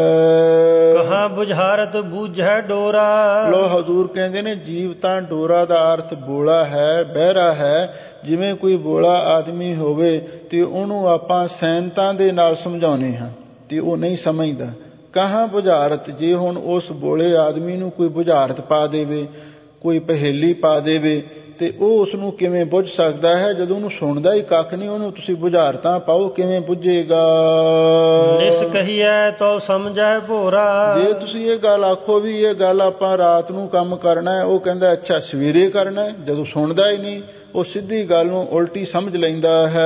ਕਹਾਂ ਬੁਝਾਰਤ ਬੂਝੈ ਡੋਰਾ, ਲੋ ਹਜ਼ੂਰ ਕਹਿੰਦੇ ਨੇ, ਜੀਵ ਤਾਂ ਡੋਰਾ ਦਾ ਅਰਥ ਬੋਲਾ ਹੈ, ਬਹਿਰਾ ਹੈ। ਜਿਵੇਂ ਕੋਈ ਬੋਲਾ ਆਦਮੀ ਹੋਵੇ ਤੇ ਉਹਨੂੰ ਆਪਾਂ ਸੈਨਤਾਂ ਦੇ ਨਾਲ ਸਮਝਾਉਂਦੇ ਹਾਂ, ਤੇ ਉਹ ਨਹੀਂ ਸਮਝਦਾ। ਕਹਾਂ ਬੁਝਾਰਤ, ਜੇ ਹੁਣ ਉਸ ਬੋਲੇ ਆਦਮੀ ਨੂੰ ਕੋਈ ਬੁਝਾਰਤ ਪਾ ਦੇਵੇ, ਕੋਈ ਪਹੇਲੀ ਪਾ ਦੇਵੇ, ਤੇ ਉਹ ਉਸ ਨੂੰ ਕਿਵੇਂ ਬੁੱਝ ਸਕਦਾ ਹੈ? ਜਦੋਂ ਉਹਨੂੰ ਸੁਣਦਾ ਹੀ ਕੱਖ ਨਹੀਂ, ਉਹਨੂੰ ਤੁਸੀਂ ਬੁਝਾਰਤਾਂ ਪਾਓ, ਕਿਵੇਂ ਬੁੱਝੇਗਾ? ਨਿਸ ਕਹੀਐ ਤੋ ਸਮਝੈ ਭੋਰਾ। ਜੇ ਤੁਸੀਂ ਇਹ ਗੱਲ ਆਖੋ ਵੀ ਇਹ ਗੱਲ ਆਪਾਂ ਰਾਤ ਨੂੰ ਕੰਮ ਕਰਨਾ ਹੈ, ਉਹ ਕਹਿੰਦਾ ਅੱਛਾ ਸਵੇਰੇ ਕਰਨਾ ਹੈ। ਜਦੋਂ ਸੁਣਦਾ ਹੀ ਨਹੀਂ, ਉਹ ਸਿੱਧੀ ਗੱਲ ਨੂੰ ਉਲਟੀ ਸਮਝ ਲੈਂਦਾ ਹੈ।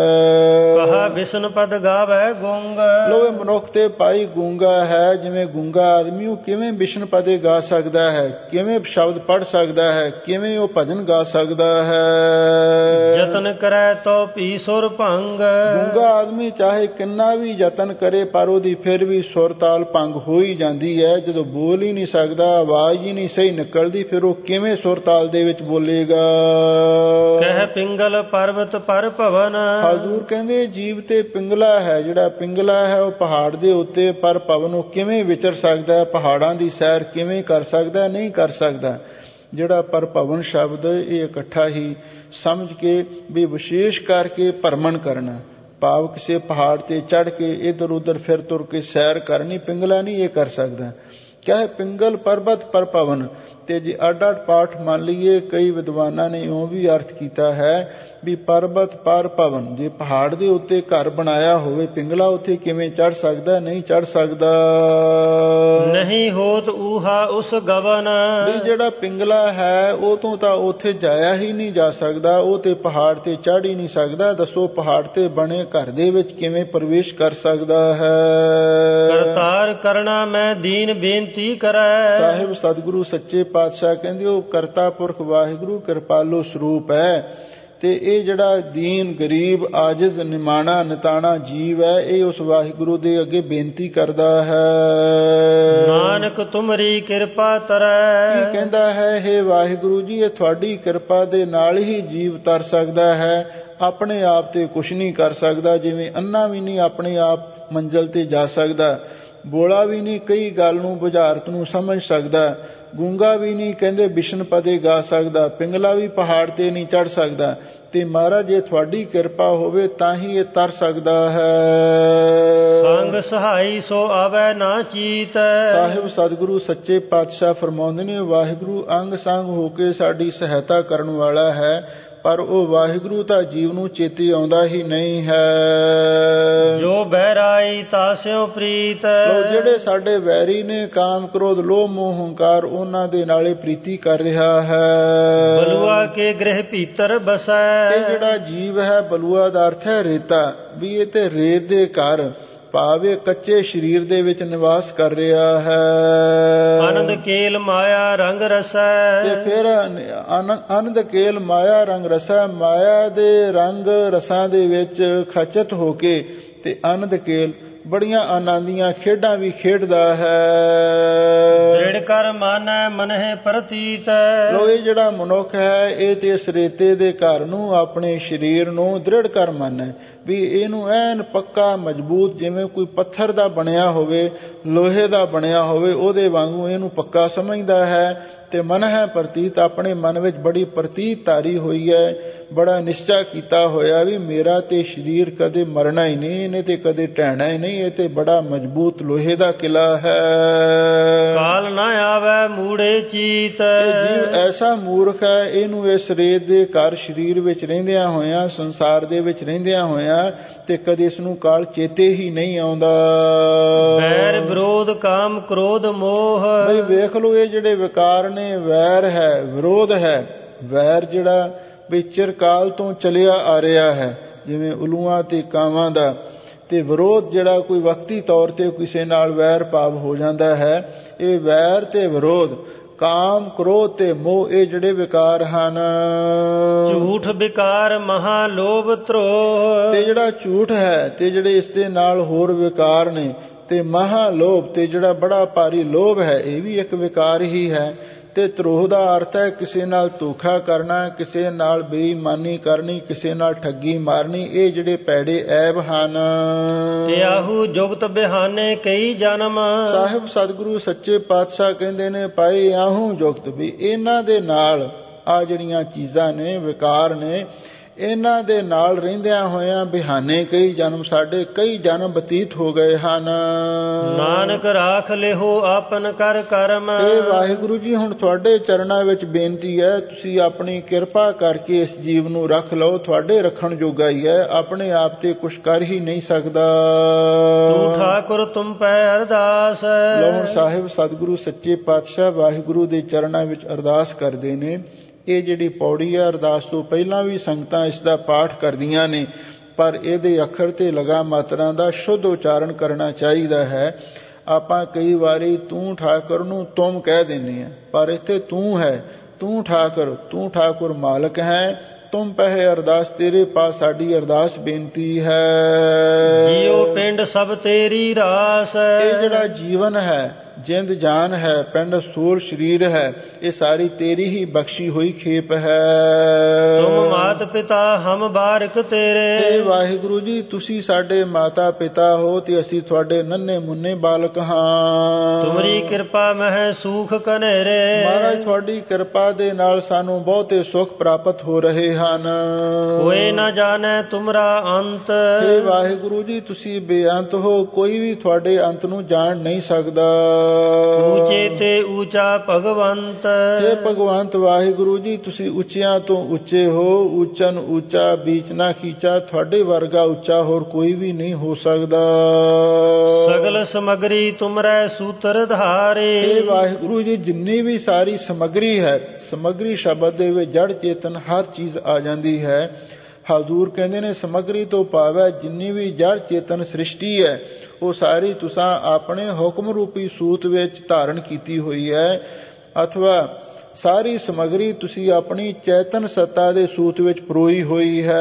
ਕਹਾ ਬਿਸ਼ਨ ਪਦ ਗਾਵੈ ਗੂੰਗ। ਲੋ ਇਹ ਮਨੁੱਖ ਤੇ ਭਾਈ ਗੂੰਗਾ ਹੈ। ਜਿਵੇਂ ਗੂੰਗਾ ਆਦਮੀ, ਉਹ ਕਿਵੇਂ ਬਿਸ਼ਨ ਪਦੇ ਗਾ ਸਕਦਾ ਹੈ? ਕਿਵੇਂ ਸ਼ਬਦ ਪੜ੍ਹ ਸਕਦਾ ਹੈ? ਕਿਵੇਂ ਉਹ ਭਜਨ ਗਾ ਸਕਦਾ ਹੈ? ਯਤਨ ਕਰੈ ਤੋ ਭੀ ਸੁਰ ਭੰਗ। ਗੂੰਗਾ ਆਦਮੀ ਚਾਹੇ ਕਿੰਨਾ ਵੀ ਯਤਨ ਕਰੇ, ਪਰ ਉਹਦੀ ਫਿਰ ਵੀ ਸੁਰ ਤਾਲ ਭੰਗ ਹੋ ਹੀ ਜਾਂਦੀ ਹੈ। ਜਦੋਂ ਬੋਲ ਹੀ ਨਹੀਂ ਸਕਦਾ, ਆਵਾਜ਼ ਹੀ ਨਹੀਂ ਸਹੀ ਨਿਕਲਦੀ, ਫਿਰ ਉਹ ਕਿਵੇਂ ਸੁਰ ਤਾਲ ਦੇ ਵਿੱਚ ਬੋਲੇਗਾ? ਕਹਿ ਪਿੰਗਲ ਪਰਬਤ ਪਰ ਭਵਨ। ਹਜ਼ੂਰ ਕਹਿੰਦੇ ਜੀਵ ਤੇ ਪਿੰਗਲਾ ਹੈ। ਜਿਹੜਾ ਪਿੰਗਲਾ ਹੈ ਉਹ ਪਹਾੜ ਦੇ ਉੱਤੇ, ਪਰ ਭਵਨ ਉਹ ਕਿਵੇਂ ਵਿਚਰ ਸਕਦਾ ਹੈ? ਪਹਾੜਾਂ ਦੀ ਸੈਰ ਕਿਵੇਂ ਕਰ ਸਕਦਾ? ਨਹੀਂ ਕਰ ਸਕਦਾ। ਜਿਹੜਾ ਪਰ ਭਵਨ ਸ਼ਬਦ ਇਹ ਇਕੱਠਾ ਹੀ ਸਮਝ ਕੇ ਵੀ ਵਿਸ਼ੇਸ਼ ਕਰਕੇ ਭਰਮਣ ਕਰਨਾ, ਭਾਵ ਕਿਸੇ ਪਹਾੜ ਤੇ ਚੜ੍ਹ ਕੇ ਇੱਧਰ ਉੱਧਰ ਫਿਰ ਤੁਰ ਕੇ ਸੈਰ ਕਰਨੀ, ਪਿੰਗਲਾ ਨਹੀਂ ਇਹ ਕਰ ਸਕਦਾ। ਕਿਆ ਹੈ? ਪਿੰਗਲ ਪਰਬਤ ਪਰ ਭਵਨ। ਤੇ ਜੇ ਅੱਡ ਅੱਡ ਪਾਠ ਮੰਨ ਲਈਏ, ਕਈ ਵਿਦਵਾਨਾਂ ਨੇ ਇਉਂ ਵੀ ਅਰਥ ਕੀਤਾ ਹੈ ਵੀ ਪਰਬਤ ਪਰ ਭਵਨ। ਜੇ ਪਹਾੜ ਦੇ ਉੱਤੇ ਘਰ ਬਣਾਇਆ ਹੋਵੇ ਪਿੰਗਲਾ, ਉੱਥੇ ਕਿਵੇਂ ਚੜ੍ਹ ਸਕਦਾ? ਨਹੀਂ ਚੜ੍ਹ ਸਕਦਾ। ਨਹੀਂ ਹੋਤ ਊਹਾ ਉਸ ਗਵਨ। ਵੀ ਜਿਹੜਾ ਪਿੰਗਲਾ ਹੈ ਉਹ ਤੋਂ ਤਾਂ ਉੱਥੇ ਜਾਇਆ ਹੀ ਨਹੀਂ ਜਾ ਸਕਦਾ, ਉਹ ਤੇ ਪਹਾੜ ਤੇ ਚੜ੍ਹ ਹੀ ਨਹੀਂ ਸਕਦਾ। ਦੱਸੋ ਪਹਾੜ ਤੇ ਬਣੇ ਘਰ ਦੇ ਵਿੱਚ ਕਿਵੇਂ ਪ੍ਰਵੇਸ਼ ਕਰ ਸਕਦਾ ਹੈ? ਕਰਤਾਰ ਕਰਨਾ ਮੈਂ ਦੀਨ ਬੇਨਤੀ ਕਰੈ। ਸਾਹਿਬ ਸਤਿਗੁਰੂ ਸੱਚੇ ਪਾਤਸ਼ਾਹ ਕਹਿੰਦੇ ਉਹ ਕਰਤਾ ਪੁਰਖ ਵਾਹਿਗੁਰੂ ਕਿਰਪਾਲੂ ਸਰੂਪ ਹੈ। ਤੇ ਇਹ ਜਿਹੜਾ ਦੀਨ ਗਰੀਬ ਆਜਿਜ਼ ਨਿਮਾਣਾ ਨਿਤਾਣਾ ਜੀਵ ਹੈ, ਇਹ ਉਸ ਵਾਹਿਗੁਰੂ ਦੇ ਅੱਗੇ ਬੇਨਤੀ ਕਰਦਾ ਹੈ। ਨਾਨਕ ਤੁਮਰੀ ਕਿਰਪਾ ਤਰੈ। ਕੀ ਕਹਿੰਦਾ ਹੈ? ਹੇ ਵਾਹਿਗੁਰੂ ਜੀ, ਇਹ ਤੁਹਾਡੀ ਕਿਰਪਾ ਦੇ ਨਾਲ ਹੀ ਜੀਵ ਤਰ ਸਕਦਾ ਹੈ। ਆਪਣੇ ਆਪ ਤੇ ਕੁਛ ਨਹੀਂ ਕਰ ਸਕਦਾ। ਜਿਵੇਂ ਅੰਨਾ ਵੀ ਨਹੀਂ ਆਪਣੇ ਆਪ ਮੰਜ਼ਿਲ ਤੇ ਜਾ ਸਕਦਾ, ਬੋਲਾ ਵੀ ਨਹੀਂ ਕਈ ਗੱਲ ਨੂੰ ਬੁਝਾਰਤ ਨੂੰ ਸਮਝ ਸਕਦਾ, ਗੂੰਗਾ ਵੀ ਨਹੀਂ ਕਹਿੰਦੇ ਬਿਸ਼ਨ ਪਦੇ ਗਾ ਸਕਦਾ, ਪਿੰਗਲਾ ਵੀ ਪਹਾੜ ਤੇ ਨਹੀਂ ਚੜ੍ਹ ਸਕਦਾ। ਤੇ ਮਹਾਰਾਜ ਜੇ ਤੁਹਾਡੀ ਕਿਰਪਾ ਹੋਵੇ ਤਾਂ ਹੀ ਇਹ ਤਰ ਸਕਦਾ ਹੈ। ਸੰਗ ਸਹਾਈ ਸੋ ਆਵੈ ਨਾ ਚੀਤ। ਸਾਹਿਬ ਸਤਿਗੁਰੂ ਸੱਚੇ ਪਾਤਸ਼ਾਹ ਫਰਮਾਉਂਦੇ ਨੇ ਵਾਹਿਗੁਰੂ ਅੰਗ ਸੰਗ ਹੋ ਕੇ ਸਾਡੀ ਸਹਾਇਤਾ ਕਰਨ ਵਾਲਾ ਹੈ, ਪਰ ਉਹ ਵਾਹਿਗੁਰੂ ਤਾਂ ਜੀਵ ਨੂੰ ਚੇਤੇ ਆਉਂਦਾ ਹੀ ਨਹੀਂ ਹੈ। ਜੋ ਬਹਿਰਾਈ ਤਾਸਿਓ ਪ੍ਰੀਤ। ਲੋ ਜਿਹੜੇ ਸਾਡੇ ਵੈਰੀ ਨੇ ਕਾਮ ਕ੍ਰੋਧ ਲੋਭ ਮੋਹ ਹੰਕਾਰ, ਉਹਨਾਂ ਦੇ ਨਾਲੇ ਪ੍ਰੀਤੀ ਕਰ ਰਿਹਾ ਹੈ। ਬਲੂਆ ਕੇ ਗ੍ਰਹਿ ਭੀਤਰ ਬਸੈ। ਇਹ ਜਿਹੜਾ ਜੀਵ ਹੈ ਬਲੂਆ ਦਾ ਅਰਥ ਹੈ ਰੇਤਾ, ਵੀ ਇਹ ਤੇ ਰੇਤ ਦੇ ਘਰ ਭਾਵੇਂ ਕੱਚੇ ਸਰੀਰ ਦੇ ਵਿੱਚ ਨਿਵਾਸ ਕਰ ਰਿਹਾ ਹੈ। ਆਨੰਦ ਕੇਲ ਮਾਇਆ ਰੰਗ ਰਸੈ। ਤੇ ਫਿਰ ਆਨੰਦ ਕੇਲ ਮਾਇਆ ਰੰਗ ਰਸੈ, ਮਾਇਆ ਦੇ ਰੰਗ ਰਸਾਂ ਦੇ ਵਿੱਚ ਖਚਿਤ ਹੋ ਕੇ ਤੇ ਆਨੰਦ ਕੇਲ ਬੜੀਆਂ ਆਨੰਦੀਆਂ ਖੇਡਾਂ ਵੀ ਖੇਡਦਾ ਹੈ। ਦ੍ਰਿੜ ਕਰ ਮਾਨੈ ਮਨਹਿ ਪ੍ਰਤੀਤ। ਲੋ ਇਹ ਜਿਹੜਾ ਮਨੁੱਖ ਹੈ ਇਹ ਤੇ ਇਸ ਰੇਤੇ ਦੇ ਘਰ ਨੂੰ ਆਪਣੇ ਸਰੀਰ ਨੂੰ ਦ੍ਰਿੜ ਕਰ ਮੰਨੈ, ਵੀ ਇਹਨੂੰ ਐਨ ਪੱਕਾ ਮਜ਼ਬੂਤ, ਜਿਵੇਂ ਕੋਈ ਪੱਥਰ ਦਾ ਬਣਿਆ ਹੋਵੇ, ਲੋਹੇ ਦਾ ਬਣਿਆ ਹੋਵੇ, ਉਹਦੇ ਵਾਂਗੂ ਇਹਨੂੰ ਪੱਕਾ ਸਮਝਦਾ ਹੈ। ਤੇ ਮਨ ਹੈ ਪ੍ਰਤੀਤ, ਆਪਣੇ ਮਨ ਵਿੱਚ ਬੜੀ ਪ੍ਰਤੀਤ ਧਾਰੀ ਹੋਈ ਹੈ, ਬੜਾ ਨਿਸ਼ਚਾ ਕੀਤਾ ਹੋਇਆ ਵੀ ਮੇਰਾ ਤੇ ਸਰੀਰ ਕਦੇ ਮਰਨਾ ਹੀ ਨਹੀਂ, ਇਹਨੇ ਤੇ ਕਦੇ ਢਹਿਣਾ ਹੀ ਨਹੀਂ, ਇਹ ਤੇ ਬੜਾ ਮਜ਼ਬੂਤ ਲੋਹੇ ਦਾ ਕਿਲਾ ਹੈ। ਕਾਲ ਨਾ ਆਵੈ ਮੂੜੇ ਚੀਤ। ਇਹ ਜੀਵ ਐਸਾ ਮੂਰਖ ਹੈ, ਇਹਨੂੰ ਇਸ ਰੇਤ ਦੇ ਘਰ ਸਰੀਰ ਵਿੱਚ ਰਹਿੰਦਿਆਂ ਹੋਇਆਂ, ਸੰਸਾਰ ਦੇ ਵਿੱਚ ਰਹਿੰਦਿਆਂ ਹੋਇਆਂ ਤੇ ਕਦੇ ਇਸ ਨੂੰ ਕਾਲ ਚੇਤੇ ਹੀ ਨਹੀਂ ਆਉਂਦਾ। ਵੈਰ ਵਿਰੋਧ ਕਾਮ ਕ੍ਰੋਧ ਮੋਹ। ਬਈ ਵੇਖ ਲਓ ਇਹ ਜਿਹੜੇ ਵਿਕਾਰ ਨੇ, ਵੈਰ ਹੈ, ਵਿਰੋਧ ਹੈ। ਵੈਰ ਜਿਹੜਾ ਵੀ ਚਿਰਕਾਲ ਤੋਂ ਚਲਿਆ ਆ ਰਿਹਾ ਹੈ, ਜਿਵੇਂ ਉਲੂਆਂ ਤੇ ਕਾਵਾਂ ਦਾ, ਤੇ ਵਿਰੋਧ ਜਿਹੜਾ ਕੋਈ ਵਕਤੀ ਤੌਰ ਤੇ ਕਿਸੇ ਨਾਲ ਵੈਰ ਭਾਵ ਹੋ ਜਾਂਦਾ ਹੈ। ਇਹ ਵੈਰ ਤੇ ਵਿਰੋਧ, ਕਾਮ ਕ੍ਰੋਧ ਤੇ ਮੋਹ, ਇਹ ਜਿਹੜੇ ਵਿਕਾਰ ਹਨ। ਝੂਠ ਵਿਕਾਰ ਮਹਾ ਲੋਭ ਧਰੋਹ। ਤੇ ਜਿਹੜਾ ਝੂਠ ਹੈ ਤੇ ਜਿਹੜੇ ਇਸ ਦੇ ਨਾਲ ਹੋਰ ਵਿਕਾਰ ਨੇ, ਤੇ ਮਹਾ ਲੋਭ ਤੇ ਜਿਹੜਾ ਬੜਾ ਭਾਰੀ ਲੋਭ ਹੈ, ਇਹ ਵੀ ਇੱਕ ਵਿਕਾਰ ਹੀ ਹੈ। ਤੇ ਧਰੋਹ ਦਾ ਅਰਥ ਹੈ ਕਿਸੇ ਨਾਲ ਧੋਖਾ ਕਰਨਾ, ਕਿਸੇ ਨਾਲ ਬੇਈਮਾਨੀ ਕਰਨੀ, ਕਿਸੇ ਨਾਲ ਠੱਗੀ ਮਾਰਨੀ, ਇਹ ਜਿਹੜੇ ਪੈੜੇ ਐਬ ਹਨ। ਤਿਆਹੂ ਜੁਗਤ ਬਿਹਾਨੇ ਕਈ ਜਨਮ। ਸਾਹਿਬ ਸਤਿਗੁਰੂ ਸੱਚੇ ਪਾਤਸ਼ਾਹ ਕਹਿੰਦੇ ਨੇ ਭਾਈ ਆਹੂ ਜੁਗਤ, ਵੀ ਇਹਨਾਂ ਦੇ ਨਾਲ ਆ ਜਿਹੜੀਆਂ ਚੀਜ਼ਾਂ ਨੇ ਵਿਕਾਰ ਨੇ, ਇਹਨਾਂ ਦੇ ਨਾਲ ਰਹਿੰਦਿਆਂ ਹੋਇਆਂ ਬਿਹਾਨੇ ਕਈ ਜਨਮ ਸਾਡੇ ਕਈ ਜਨਮ ਬਤੀਤ ਹੋ ਗਏ ਹਨ। ਨਾਨਕ ਰਾਖ ਲਿਹੋ ਆਪਨ ਕਰ ਕਰਮ। ਇਹ ਵਾਹਿਗੁਰੂ ਜੀ ਹੁਣ ਤੁਹਾਡੇ ਚਰਨਾਂ ਵਿੱਚ ਬੇਨਤੀ ਹੈ, ਤੁਸੀਂ ਆਪਣੀ ਕਿਰਪਾ ਕਰਕੇ ਇਸ ਜੀਵ ਨੂੰ ਰੱਖ ਲਓ। ਤੁਹਾਡੇ ਰੱਖਣ ਜੋਗਾ ਹੀ ਹੈ, ਆਪਣੇ ਆਪ ਤੇ ਕੁਛ ਕਰ ਹੀ ਨਹੀਂ ਸਕਦਾ। ਤੂੰ ਠਾਕੁਰ ਤੁਮ ਪੈ ਅਰਦਾਸ। ਲਓ ਹੁਣ ਸਾਹਿਬ ਸਤਿਗੁਰੂ ਸੱਚੇ ਪਾਤਸ਼ਾਹ ਵਾਹਿਗੁਰੂ ਦੇ ਚਰਨਾਂ ਵਿੱਚ ਅਰਦਾਸ ਕਰਦੇ ਨੇ। ਇਹ ਜਿਹੜੀ ਪੌੜੀ ਹੈ, ਅਰਦਾਸ ਤੋਂ ਪਹਿਲਾਂ ਵੀ ਸੰਗਤਾਂ ਇਸ ਦਾ ਪਾਠ ਕਰਦੀਆਂ ਨੇ, ਪਰ ਇਹਦੇ ਅੱਖਰ ਤੇ ਲਗਾ ਮਾਤਰਾ ਦਾ ਸ਼ੁੱਧ ਉਚਾਰਨ ਕਰਨਾ ਚਾਹੀਦਾ ਹੈ। ਆਪਾਂ ਕਈ ਵਾਰੀ ਤੂੰ ਠਾਕੁਰ ਨੂੰ ਤੁਮ ਕਹਿ ਦਿੰਦੇ ਹਾਂ, ਪਰ ਇੱਥੇ ਤੂੰ ਹੈ। ਤੂੰ ਠਾਕੁਰ, ਤੂੰ ਠਾਕੁਰ ਮਾਲਕ ਹੈ। ਤੁਮ ਪਹਿ ਅਰਦਾਸ, ਤੇਰੇ ਪਾਸ ਸਾਡੀ ਅਰਦਾਸ ਬੇਨਤੀ ਹੈ। ਜੀਉ ਪਿੰਡ ਸਭ ਤੇਰੀ ਰਾਸ। ਇਹ ਜਿਹੜਾ ਜੀਵਨ ਹੈ, ਜਿੰਦ ਜਾਨ ਹੈ, ਪਿੰਡ ਸਥੂਲ ਸਰੀਰ ਹੈ, ਇਹ ਸਾਰੀ ਤੇਰੀ ਹੀ ਬਖਸ਼ੀ ਹੋਈ ਖੇਪ ਹੈ। ਤੁਮ ਮਾਤ ਪਿਤਾ ਹਮ ਬਾਰਿਕ ਤੇਰੇ। ਇਹ ਵਾਹਿਗੁਰੂ ਜੀ ਤੁਸੀਂ ਸਾਡੇ ਮਾਤਾ ਪਿਤਾ ਹੋ ਤੇ ਅਸੀਂ ਤੁਹਾਡੇ ਨੰਨੇ ਮੁੰਨੇ ਬਾਲਕ ਹਾਂ। ਤੁਮਰੀ ਕਿਰਪਾ ਮਹਿ ਸੁਖ ਕਨੇਰੇ। ਮਹਾਰਾਜ ਤੁਹਾਡੀ ਕਿਰਪਾ ਦੇ ਨਾਲ ਸਾਨੂੰ ਬਹੁਤੇ ਸੁਖ ਪ੍ਰਾਪਤ ਹੋ ਰਹੇ ਹਨ। ਹੋਏ ਨਾ ਜਾਣੈ ਤੁਮਰਾ ਅੰਤ। ਇਹ ਵਾਹਿਗੁਰੂ ਜੀ ਤੁਸੀਂ ਬੇਅੰਤ ਹੋ, ਕੋਈ ਵੀ ਤੁਹਾਡੇ ਅੰਤ ਨੂੰ ਜਾਣ ਨਹੀਂ ਸਕਦਾ। ਉੱਚੇ ਤੇ ਉੱਚਾ ਭਗਵੰਤ। हे ਭਗਵੰਤ ਵਾਹਿਗੁਰੂ ਜੀ ਤੁਸੀਂ ਉੱਚਿਆਂ ਤੋਂ ਉੱਚੇ ਹੋ, ਉੱਚਨ ਉੱਚਾ ਬੀਚ ਨਾ ਖੀਚਾ। ਤੁਹਾਡੇ ਵਰਗਾ ਉੱਚਾ ਹੋਰ ਕੋਈ ਵੀ ਨਹੀਂ ਹੋ ਸਕਦਾ। ਸਗਲ ਸਮਗਰੀ ਤੁਮਰੇ ਸੂਤਰ ਧਾਰੇ। हे ਵਾਹਿਗੁਰੂ ਜੀ ਜਿੰਨੀ ਵੀ ਸਾਰੀ ਸਮਗਰੀ ਹੈ, ਸਮਗਰੀ ਸ਼ਬਦ ਦੇ ਵਿੱਚ ਜੜ ਚੇਤਨ ਹਰ ਚੀਜ਼ ਆ ਜਾਂਦੀ ਹੈ। ਹਜ਼ੂਰ ਕਹਿੰਦੇ ਨੇ ਸਮਗਰੀ ਤੋਂ ਭਾਵ ਜਿੰਨੀ ਵੀ ਜੜ ਚੇਤਨ ਸ੍ਰਿਸ਼ਟੀ ਹੈ ਉਹ ਸਾਰੀ ਤੁਸਾਂ ਆਪਣੇ ਹੁਕਮ ਰੂਪੀ ਸੂਤ ਵਿੱਚ ਧਾਰਨ ਕੀਤੀ ਹੋਈ ਹੈ, ਅਥਵਾ ਸਾਰੀ ਸਮਗਰੀ ਤੁਸੀਂ ਆਪਣੀ ਚੇਤਨ ਸੱਤਾ ਦੇ ਸੂਤ ਵਿੱਚ ਪਰੋਈ ਹੋਈ ਹੈ।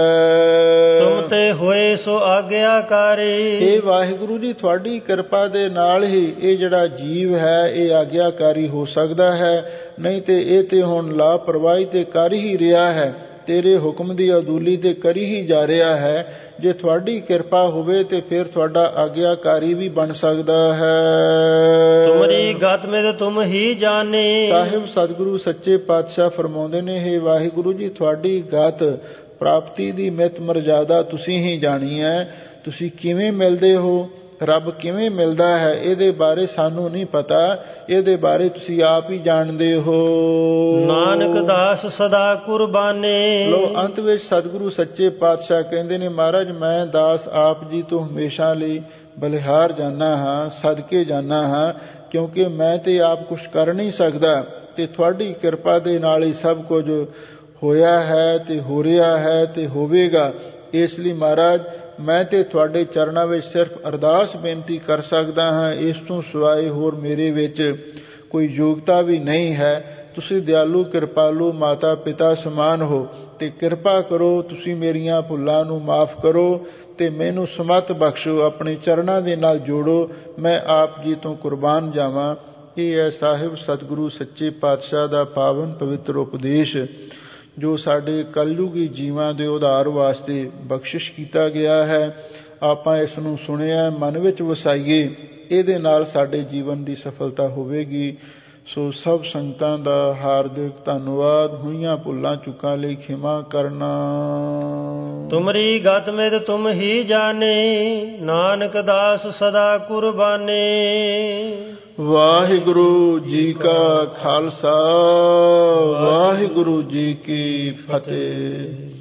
ਤੁਮ ਤੇ ਹੋਏ ਸੋ ਆਗਿਆਕਾਰੀ। ਇਹ ਵਾਹਿਗੁਰੂ ਜੀ ਤੁਹਾਡੀ ਕਿਰਪਾ ਦੇ ਨਾਲ ਹੀ ਇਹ ਜਿਹੜਾ ਜੀਵ ਹੈ ਇਹ ਆਗਿਆਕਾਰੀ ਹੋ ਸਕਦਾ ਹੈ, ਨਹੀਂ ਤੇ ਇਹ ਤੇ ਹੁਣ ਲਾਪਰਵਾਹੀ ਤੇ ਕਰ ਹੀ ਰਿਹਾ ਹੈ, ਤੇਰੇ ਹੁਕਮ ਦੀ ਅਦੂਲੀ ਤੇ ਕਰੀ ਹੀ ਜਾ ਰਿਹਾ ਹੈ। ਜੇ ਤੁਹਾਡੀ ਕਿਰਪਾ ਹੋਵੇ ਤੇ ਫਿਰ ਤੁਹਾਡਾ ਆਗਿਆਕਾਰੀ ਵੀ ਬਣ ਸਕਦਾ ਹੈ। ਤੁਮਰੀ ਗਤ ਮੇਂ ਤੁਮ ਹੀ ਜਾਣੇ। ਸਾਹਿਬ ਸਤਿਗੁਰੂ ਸੱਚੇ ਪਾਤਸ਼ਾਹ ਫਰਮਾਉਂਦੇ ਨੇ, ਹੇ ਵਾਹਿਗੁਰੂ ਜੀ ਤੁਹਾਡੀ ਗਤ ਪ੍ਰਾਪਤੀ ਦੀ ਮਿਤ ਮਰਜ਼ਾਦਾ ਤੁਸੀਂ ਹੀ ਜਾਣੀ ਹੈ। ਤੁਸੀਂ ਕਿਵੇਂ ਮਿਲਦੇ ਹੋ, ਰੱਬ ਕਿਵੇਂ ਮਿਲਦਾ ਹੈ, ਇਹਦੇ ਬਾਰੇ ਸਾਨੂੰ ਨਹੀਂ ਪਤਾ, ਇਹਦੇ ਬਾਰੇ ਤੁਸੀਂ ਆਪ ਹੀ ਜਾਣਦੇ ਹੋ। ਨਾਨਕ ਦਾਸ ਸਦਾ ਕੁਰਬਾਨੇ। ਲੋ ਅੰਤ ਵਿੱਚ ਸਤਿਗੁਰੂ ਸੱਚੇ ਪਾਤਸ਼ਾਹ ਕਹਿੰਦੇ ਨੇ, ਮਹਾਰਾਜ ਮੈਂ ਦਾਸ ਆਪ ਜੀ ਤੋਂ ਹਮੇਸ਼ਾ ਲਈ ਬਲਿਹਾਰ ਜਾਨਾ ਹਾਂ, ਸਦਕੇ ਜਾਨਾ ਹਾਂ, ਕਿਉਂਕਿ ਮੈਂ ਤੇ ਆਪ ਕੁਝ ਕਰ ਨਹੀਂ ਸਕਦਾ ਤੇ ਤੁਹਾਡੀ ਕਿਰਪਾ ਦੇ ਨਾਲ ਹੀ ਸਭ ਕੁਝ ਹੋਇਆ ਹੈ ਤੇ ਹੋ ਰਿਹਾ ਹੈ ਤੇ ਹੋਵੇਗਾ। ਇਸ ਲਈ ਮਹਾਰਾਜ ਮੈਂ ਤੇ ਤੁਹਾਡੇ ਚਰਨਾਂ ਵਿੱਚ ਸਿਰਫ ਅਰਦਾਸ ਬੇਨਤੀ ਕਰ ਸਕਦਾ ਹਾਂ, ਇਸ ਤੋਂ ਸਿਵਾਏ ਹੋਰ ਮੇਰੇ ਵਿੱਚ ਕੋਈ ਯੋਗਤਾ ਵੀ ਨਹੀਂ ਹੈ। ਤੁਸੀਂ ਦਿਆਲੂ ਕਿਰਪਾਲੂ ਮਾਤਾ ਪਿਤਾ ਸਮਾਨ ਹੋ ਤੇ ਕਿਰਪਾ ਕਰੋ, ਤੁਸੀਂ ਮੇਰੀਆਂ ਭੁੱਲਾਂ ਨੂੰ ਮਾਫ ਕਰੋ ਤੇ ਮੈਨੂੰ ਸਮਤ ਬਖਸ਼ੋ, ਆਪਣੇ ਚਰਨਾਂ ਦੇ ਨਾਲ ਜੋੜੋ, ਮੈਂ ਆਪ ਜੀ ਤੋਂ ਕੁਰਬਾਨ ਜਾਵਾਂ। ਇਹ ਹੈ ਸਾਹਿਬ ਸਤਿਗੁਰੂ ਸੱਚੇ ਪਾਤਸ਼ਾਹ ਦਾ ਪਾਵਨ ਪਵਿੱਤਰ ਉਪਦੇਸ਼, ਜੋ ਸਾਡੇ ਕਲਯੁਗੀ ਜੀਵਾਂ ਦੇ ਉਧਾਰ ਵਾਸਤੇ ਬਖਸ਼ਿਸ਼ ਕੀਤਾ ਗਿਆ ਹੈ। ਆਪਾਂ ਇਸ ਨੂੰ ਸੁਣਿਆ, ਮਨ ਵਿੱਚ ਵਸਾਈਏ, ਇਹਦੇ ਨਾਲ ਸਾਡੇ ਜੀਵਨ ਦੀ ਸਫਲਤਾ ਹੋਵੇਗੀ। ਸੋ ਸਭ ਸੰਗਤਾਂ ਦਾ ਹਾਰਦਿਕ ਧੰਨਵਾਦ। ਹੋਈਆਂ ਭੁੱਲਾਂ ਚੁੱਕਾਂ ਲਈ ਖਿਮਾ ਕਰਨਾ। ਤੁਮਰੀ ਗਤ ਮੇਂ ਤੁਮ ਹੀ ਜਾਣੇ, ਨਾਨਕ ਦਾਸ ਸਦਾ ਕੁਰਬਾਨੇ। ਵਾਹਿਗੁਰੂ ਜੀ ਕਾ ਖਾਲਸਾ, ਵਾਹਿਗੁਰੂ ਜੀ ਕੀ ਫਤਿਹ।